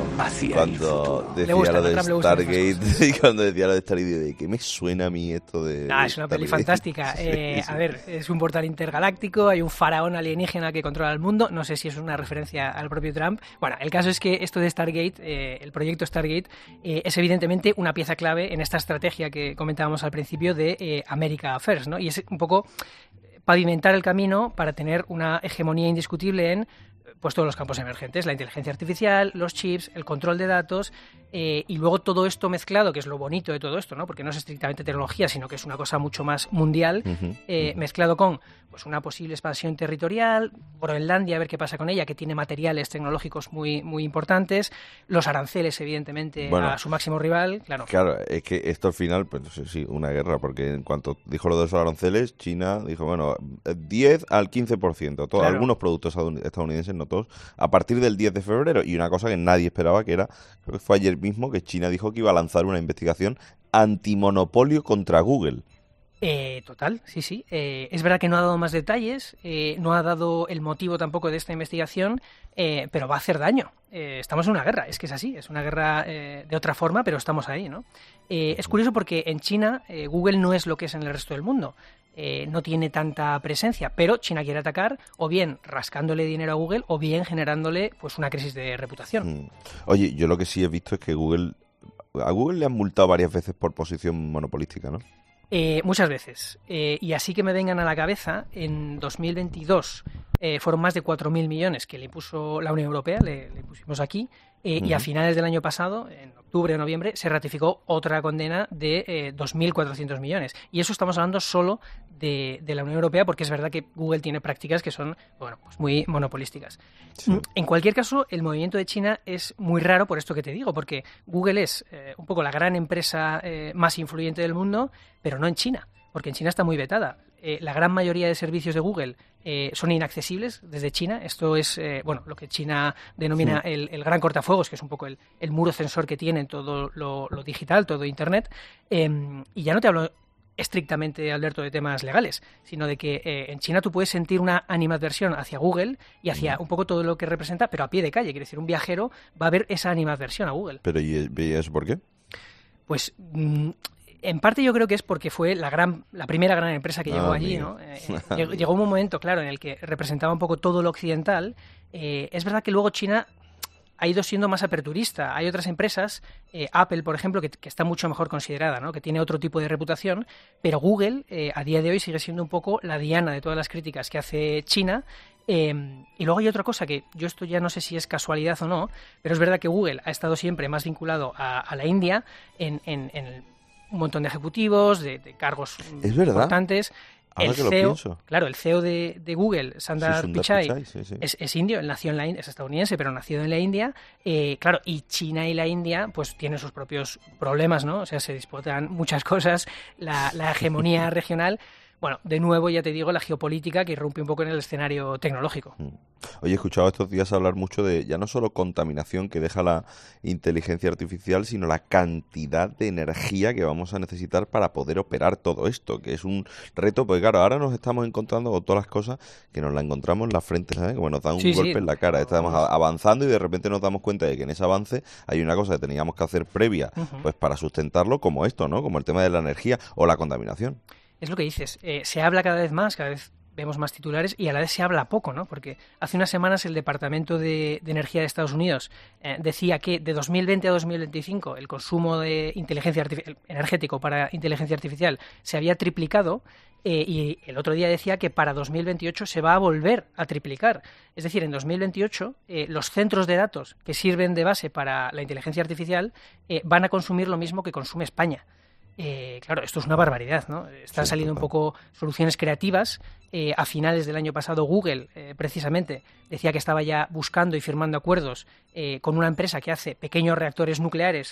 cuando decía gusta, lo de Trump le gustan Stargate, y cuando decía lo de Stargate, de ¿qué me suena a mí esto de...? Ah, de es una peli Stargate? fantástica. Sí, Eh, sí. A ver, es un portal intergaláctico, hay un faraón alienígena que controla el mundo. No sé si es una referencia al propio Trump. Bueno, el caso es que esto de Stargate, eh, el proyecto Stargate, eh, es evidentemente una pieza clave en esta estrategia que comentábamos al principio de eh, America First, ¿no? Y es un poco pavimentar el camino para tener una hegemonía indiscutible en pues todos los campos emergentes, la inteligencia artificial, los chips, el control de datos, eh, y luego todo esto mezclado, que es lo bonito de todo esto, ¿no? Porque no es estrictamente tecnología, sino que es una cosa mucho más mundial, Ujú, eh, ujú. mezclado con pues una posible expansión territorial, Groenlandia, a ver qué pasa con ella, que tiene materiales tecnológicos muy, muy importantes, los aranceles, evidentemente, Bueno, a su máximo rival, claro. Claro, es que esto al final, pues sí, sí, una guerra, porque en cuanto dijo lo de los aranceles, China dijo, bueno, diez al quince por ciento, todos, Claro. algunos productos estadoun- estadounidenses, no todos, a partir del diez de febrero, y una cosa que nadie esperaba, que era, creo que fue ayer mismo, que China dijo que iba a lanzar una investigación antimonopolio contra Google. Eh, total, sí, sí. Eh, es verdad que no ha dado más detalles, eh, no ha dado el motivo tampoco de esta investigación, eh, pero va a hacer daño. Eh, estamos en una guerra, es que es así, es una guerra eh, de otra forma, pero estamos ahí, ¿no? Eh, es curioso porque en China eh, Google no es lo que es en el resto del mundo. Eh, no tiene tanta presencia, pero China quiere atacar o bien rascándole dinero a Google o bien generándole pues una crisis de reputación. Mm. Oye, yo lo que sí he visto es que Google, a Google le han multado varias veces por posición monopolística, ¿no? Eh, muchas veces. Eh, y así que me vengan a la cabeza, en dos mil veintidós eh, fueron más de cuatro mil millones que le puso la Unión Europea, le, le pusimos aquí, eh, y a Ujú. finales del año pasado, en octubre o noviembre, se ratificó otra condena de eh, dos mil cuatrocientos millones. Y eso estamos hablando solo de, de la Unión Europea, porque es verdad que Google tiene prácticas que son bueno, pues muy monopolísticas. Sí. En cualquier caso, el movimiento de China es muy raro por esto que te digo, porque Google es eh, un poco la gran empresa eh, más influyente del mundo, pero no en China, porque en China está muy vetada. Eh, la gran mayoría de servicios de Google eh, son inaccesibles desde China. Esto es eh, bueno lo que China denomina Sí. el, el gran cortafuegos, que es un poco el, el muro censor que tiene en todo lo, lo digital, todo Internet. Eh, y ya no te hablo estrictamente, Alberto, de temas legales, sino de que eh, en China tú puedes sentir una animadversión hacia Google y hacia un poco todo lo que representa, pero a pie de calle. Quiere decir, un viajero va a ver esa animadversión a Google. Pero ¿y y eso por qué? Pues mm, en parte yo creo que es porque fue la gran, la primera gran empresa que llegó Ah, allí, amigo. ¿no? Eh, llegó, llegó un momento, claro, en el que representaba un poco todo lo occidental. Eh, es verdad que luego China ha ido siendo más aperturista. Hay otras empresas, eh, Apple, por ejemplo, que, que está mucho mejor considerada, ¿no? Que tiene otro tipo de reputación, pero Google eh, a día de hoy sigue siendo un poco la diana de todas las críticas que hace China. Eh, y luego hay otra cosa que yo esto ya no sé si es casualidad o no, pero es verdad que Google ha estado siempre más vinculado a, a la India en, en, en el- un montón de ejecutivos, de, de cargos Es verdad. importantes. Ahora El que lo C E O, pienso. claro, el C E O de, de Google, Sundar, Sí, Sundar Pichai, Pichai, sí, sí. Es, es indio, él nació en la India, es estadounidense, pero nacido en la India. Eh, claro, y China y la India, pues tienen sus propios problemas, ¿no? O sea, se disputan muchas cosas, la, la hegemonía regional. Bueno, de nuevo, ya te digo, la geopolítica que irrumpe un poco en el escenario tecnológico. Oye, he escuchado estos días hablar mucho de ya no solo contaminación que deja la inteligencia artificial, sino la cantidad de energía que vamos a necesitar para poder operar todo esto, que es un reto, porque claro, ahora nos estamos encontrando con todas las cosas que nos las encontramos en la frente, ¿sabes? Como nos dan un Sí, sí. golpe en la cara. Estamos a- avanzando y de repente nos damos cuenta de que en ese avance hay una cosa que teníamos que hacer previa, Ujú. pues para sustentarlo, como esto, ¿no? Como el tema de la energía o la contaminación. Es lo que dices, eh, se habla cada vez más, cada vez vemos más titulares y a la vez se habla poco, ¿no? Porque hace unas semanas el Departamento de, de Energía de Estados Unidos eh, decía que de dos mil veinte a dos mil veinticinco el consumo de inteligencia artificial, energético para inteligencia artificial se había triplicado. Eh, y el otro día decía que para dos mil veintiocho se va a volver a triplicar. Es decir, en dos mil veintiocho eh, los centros de datos que sirven de base para la inteligencia artificial eh, van a consumir lo mismo que consume España. Eh, claro, esto es una barbaridad, ¿no? Están Sí, saliendo un total. poco soluciones creativas. Eh, a finales del año pasado Google, eh, precisamente, decía que estaba ya buscando y firmando acuerdos eh, con una empresa que hace pequeños reactores nucleares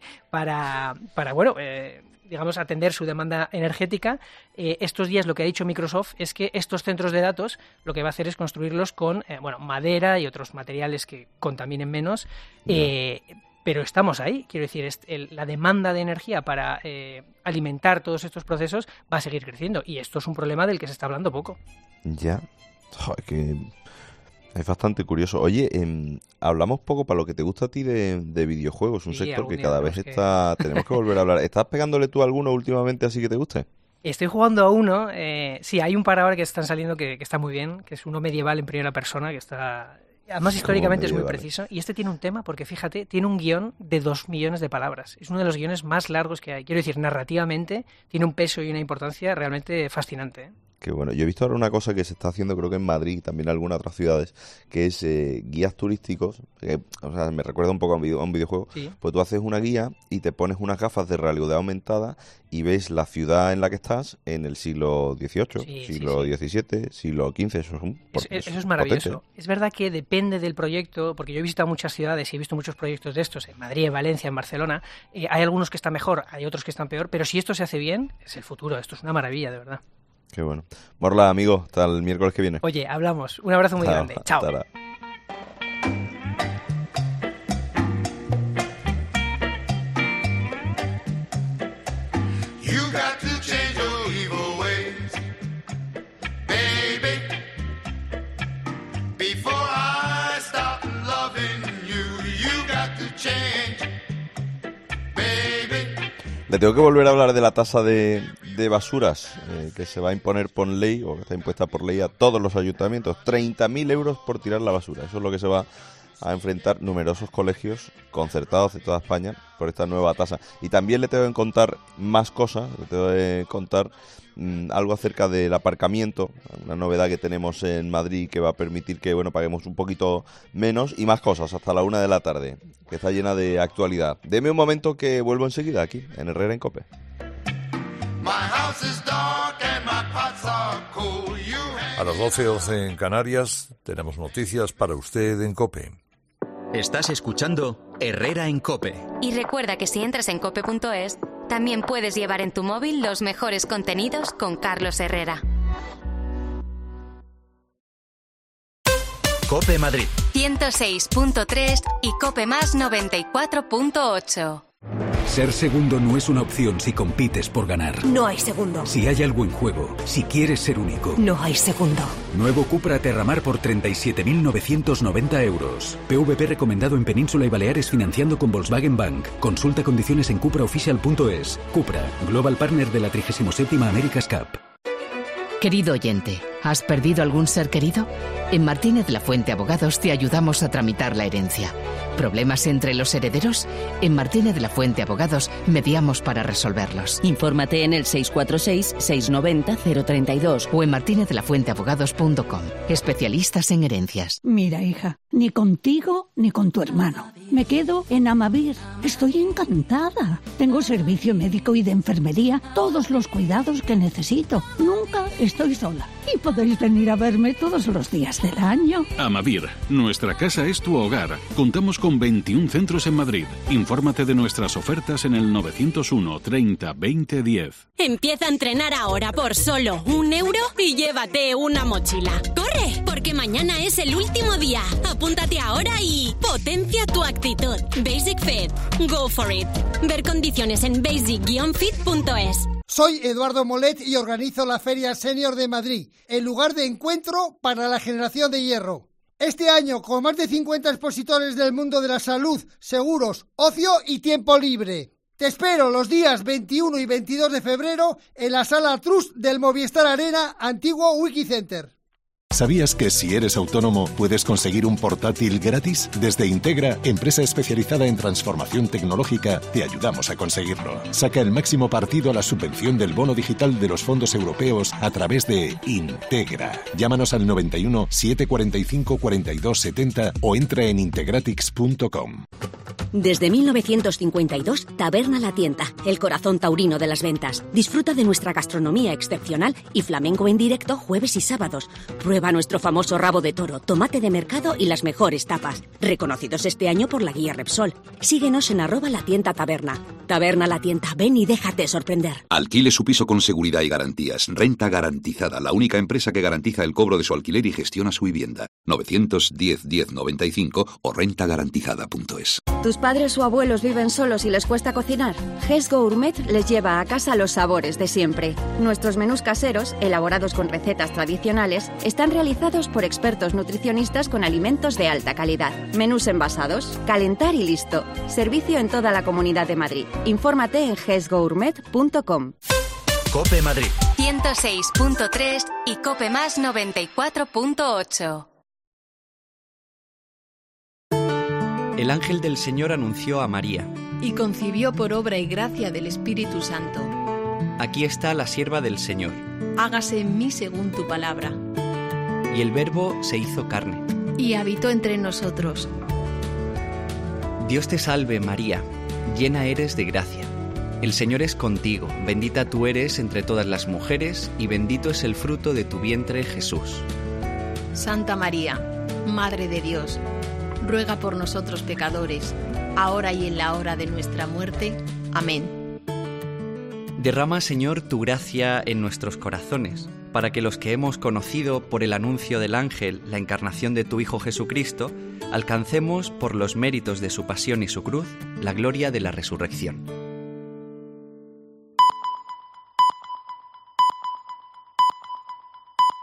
para, para, bueno, eh, digamos, atender su demanda energética. Eh, estos días lo que ha dicho Microsoft es que estos centros de datos lo que va a hacer es construirlos con, eh, bueno, madera y otros materiales que contaminen menos. Eh, Pero estamos ahí, quiero decir, es- el- la demanda de energía para eh, alimentar todos estos procesos va a seguir creciendo y esto es un problema del que se está hablando poco. Ya. Joder, que Es bastante curioso. Oye, eh, hablamos poco para lo que te gusta a ti de, de videojuegos, un Sí, sector que algún cada día vez tenemos que- está... Tenemos que volver a hablar. ¿Estás pegándole tú a alguno últimamente así que te guste? Estoy jugando a uno, eh, sí, hay un par ahora que están saliendo que, que está muy bien, que es uno medieval en primera persona, que está... Además, históricamente es muy medieval. preciso. Y este tiene un tema, porque fíjate, tiene un guión de dos millones de palabras. Es uno de los guiones más largos que hay. Quiero decir, narrativamente, tiene un peso y una importancia realmente fascinante, ¿eh? Que bueno, yo he visto ahora una cosa que se está haciendo, creo que en Madrid y también en algunas otras ciudades, que es eh, guías turísticos, que, o sea, me recuerda un poco a un, video, a un videojuego, Sí. pues tú haces una guía y te pones unas gafas de realidad aumentada y ves la ciudad en la que estás en el siglo dieciocho, Sí, siglo sí, sí. diecisiete, siglo quince, eso es, un, Eso, es eso es maravilloso. potente. Es verdad que depende del proyecto, porque yo he visitado muchas ciudades y he visto muchos proyectos de estos, en Madrid, en Valencia, en Barcelona. Eh, hay algunos que están mejor, hay otros que están peor, pero si esto se hace bien, es el futuro. Esto es una maravilla, de verdad. Qué bueno. Morla, amigo, hasta el miércoles que viene. Oye, hablamos. Un abrazo muy Chao, grande. Chao. hasta ahora. You got to change your evil ways, baby, before I stop loving you. You got to change, baby. Le tengo que volver a hablar de la tasa de, de basuras eh, que se va a imponer por ley, o que está impuesta por ley a todos los ayuntamientos. treinta mil euros por tirar la basura. Eso es lo que se va a enfrentar numerosos colegios concertados de toda España por esta nueva tasa. Y también le tengo que contar más cosas, le tengo que contar mmm, algo acerca del aparcamiento, una novedad que tenemos en Madrid que va a permitir que bueno paguemos un poquito menos y más cosas hasta la una de la tarde, que está llena de actualidad. Deme un momento que vuelvo enseguida aquí, en Herrera en COPE. My house is dark and my pots are cold. You A las doce doce en Canarias tenemos noticias para usted en COPE. Estás escuchando Herrera en COPE. Y recuerda que si entras en cope punto es, también puedes llevar en tu móvil los mejores contenidos con Carlos Herrera. COPE Madrid. ciento seis punto tres y Cope Más noventa y cuatro punto ocho. Ser segundo no es una opción si compites por ganar. No hay segundo. Si hay algo en juego, si quieres ser único. No hay segundo. Nuevo Cupra Terramar por treinta y siete mil novecientos noventa euros. P V P recomendado en Península y Baleares financiando con Volkswagen Bank. Consulta condiciones en cupra oficial punto es. Cupra, Global Partner de la trigésima séptima America's Cup. Querido oyente, ¿has perdido algún ser querido? En Martínez La Fuente Abogados te ayudamos a tramitar la herencia. ¿Problemas entre los herederos? En Martínez La Fuente Abogados mediamos para resolverlos. Infórmate en el seis cuatro seis, seis nueve cero, cero tres dos o en martinez la fuente abogados punto com. Especialistas en herencias. Mira, hija, ni contigo ni con tu hermano. Me quedo en Amavir. Estoy encantada. Tengo servicio médico y de enfermería, todos los cuidados que necesito. Nunca estoy sola. Y podéis venir a verme todos los días del año. Amavir, nuestra casa es tu hogar. Contamos con veintiún centros en Madrid. Infórmate de nuestras ofertas en el novecientos uno, treinta, veinte, diez. Empieza a entrenar ahora por solo un euro y llévate una mochila. ¡Corre! Porque mañana es el último día. Apúntate ahora y potencia tu actitud. Basic Fit. Go for it. Ver condiciones en basic guion fit punto es. Soy Eduardo Molet y organizo la Feria Senior de Madrid, el lugar de encuentro para la generación de hierro. Este año, con más de cincuenta expositores del mundo de la salud, seguros, ocio y tiempo libre. Te espero los días veintiuno y veintidós de febrero en la Sala Trust del Movistar Arena, antiguo Wikicenter. ¿Sabías que si eres autónomo puedes conseguir un portátil gratis? Desde Integra, empresa especializada en transformación tecnológica, te ayudamos a conseguirlo. Saca el máximo partido a la subvención del bono digital de los fondos europeos a través de Integra. Llámanos al noventa y uno, setecientos cuarenta y cinco, cuarenta y dos setenta o entra en integratix punto com. Desde mil novecientos cincuenta y dos, Taberna La Tienda, el corazón taurino de las ventas. Disfruta de nuestra gastronomía excepcional y flamenco en directo jueves y sábados. Prueba nuestro famoso rabo de toro, tomate de mercado y las mejores tapas, reconocidos este año por la guía Repsol. Síguenos en arroba La Tienda Taberna. Taberna La Tienda, ven y déjate sorprender. Alquile su piso con seguridad y garantías. Renta garantizada, la única empresa que garantiza el cobro de su alquiler y gestiona su vivienda. novecientos diez, diez noventa y cinco o renta garantizada punto es. ¿Tus padres o abuelos viven solos y les cuesta cocinar? Hess Gourmet les lleva a casa los sabores de siempre. Nuestros menús caseros, elaborados con recetas tradicionales, están realizados por expertos nutricionistas con alimentos de alta calidad. Menús envasados, calentar y listo. Servicio en toda la Comunidad de Madrid. Infórmate en hess gourmet punto com. COPE Madrid ciento seis punto tres y COPE Más noventa y cuatro punto ocho. El ángel del Señor anunció a María. Y concibió por obra y gracia del Espíritu Santo. Aquí está la sierva del Señor. Hágase en mí según tu palabra. Y el Verbo se hizo carne. Y habitó entre nosotros. Dios te salve, María, llena eres de gracia. El Señor es contigo, bendita tú eres entre todas las mujeres, y bendito es el fruto de tu vientre, Jesús. Santa María, Madre de Dios, ruega por nosotros pecadores, ahora y en la hora de nuestra muerte. Amén. Derrama, Señor, tu gracia en nuestros corazones, para que los que hemos conocido por el anuncio del ángel la encarnación de tu Hijo Jesucristo, alcancemos, por los méritos de su pasión y su cruz, la gloria de la resurrección.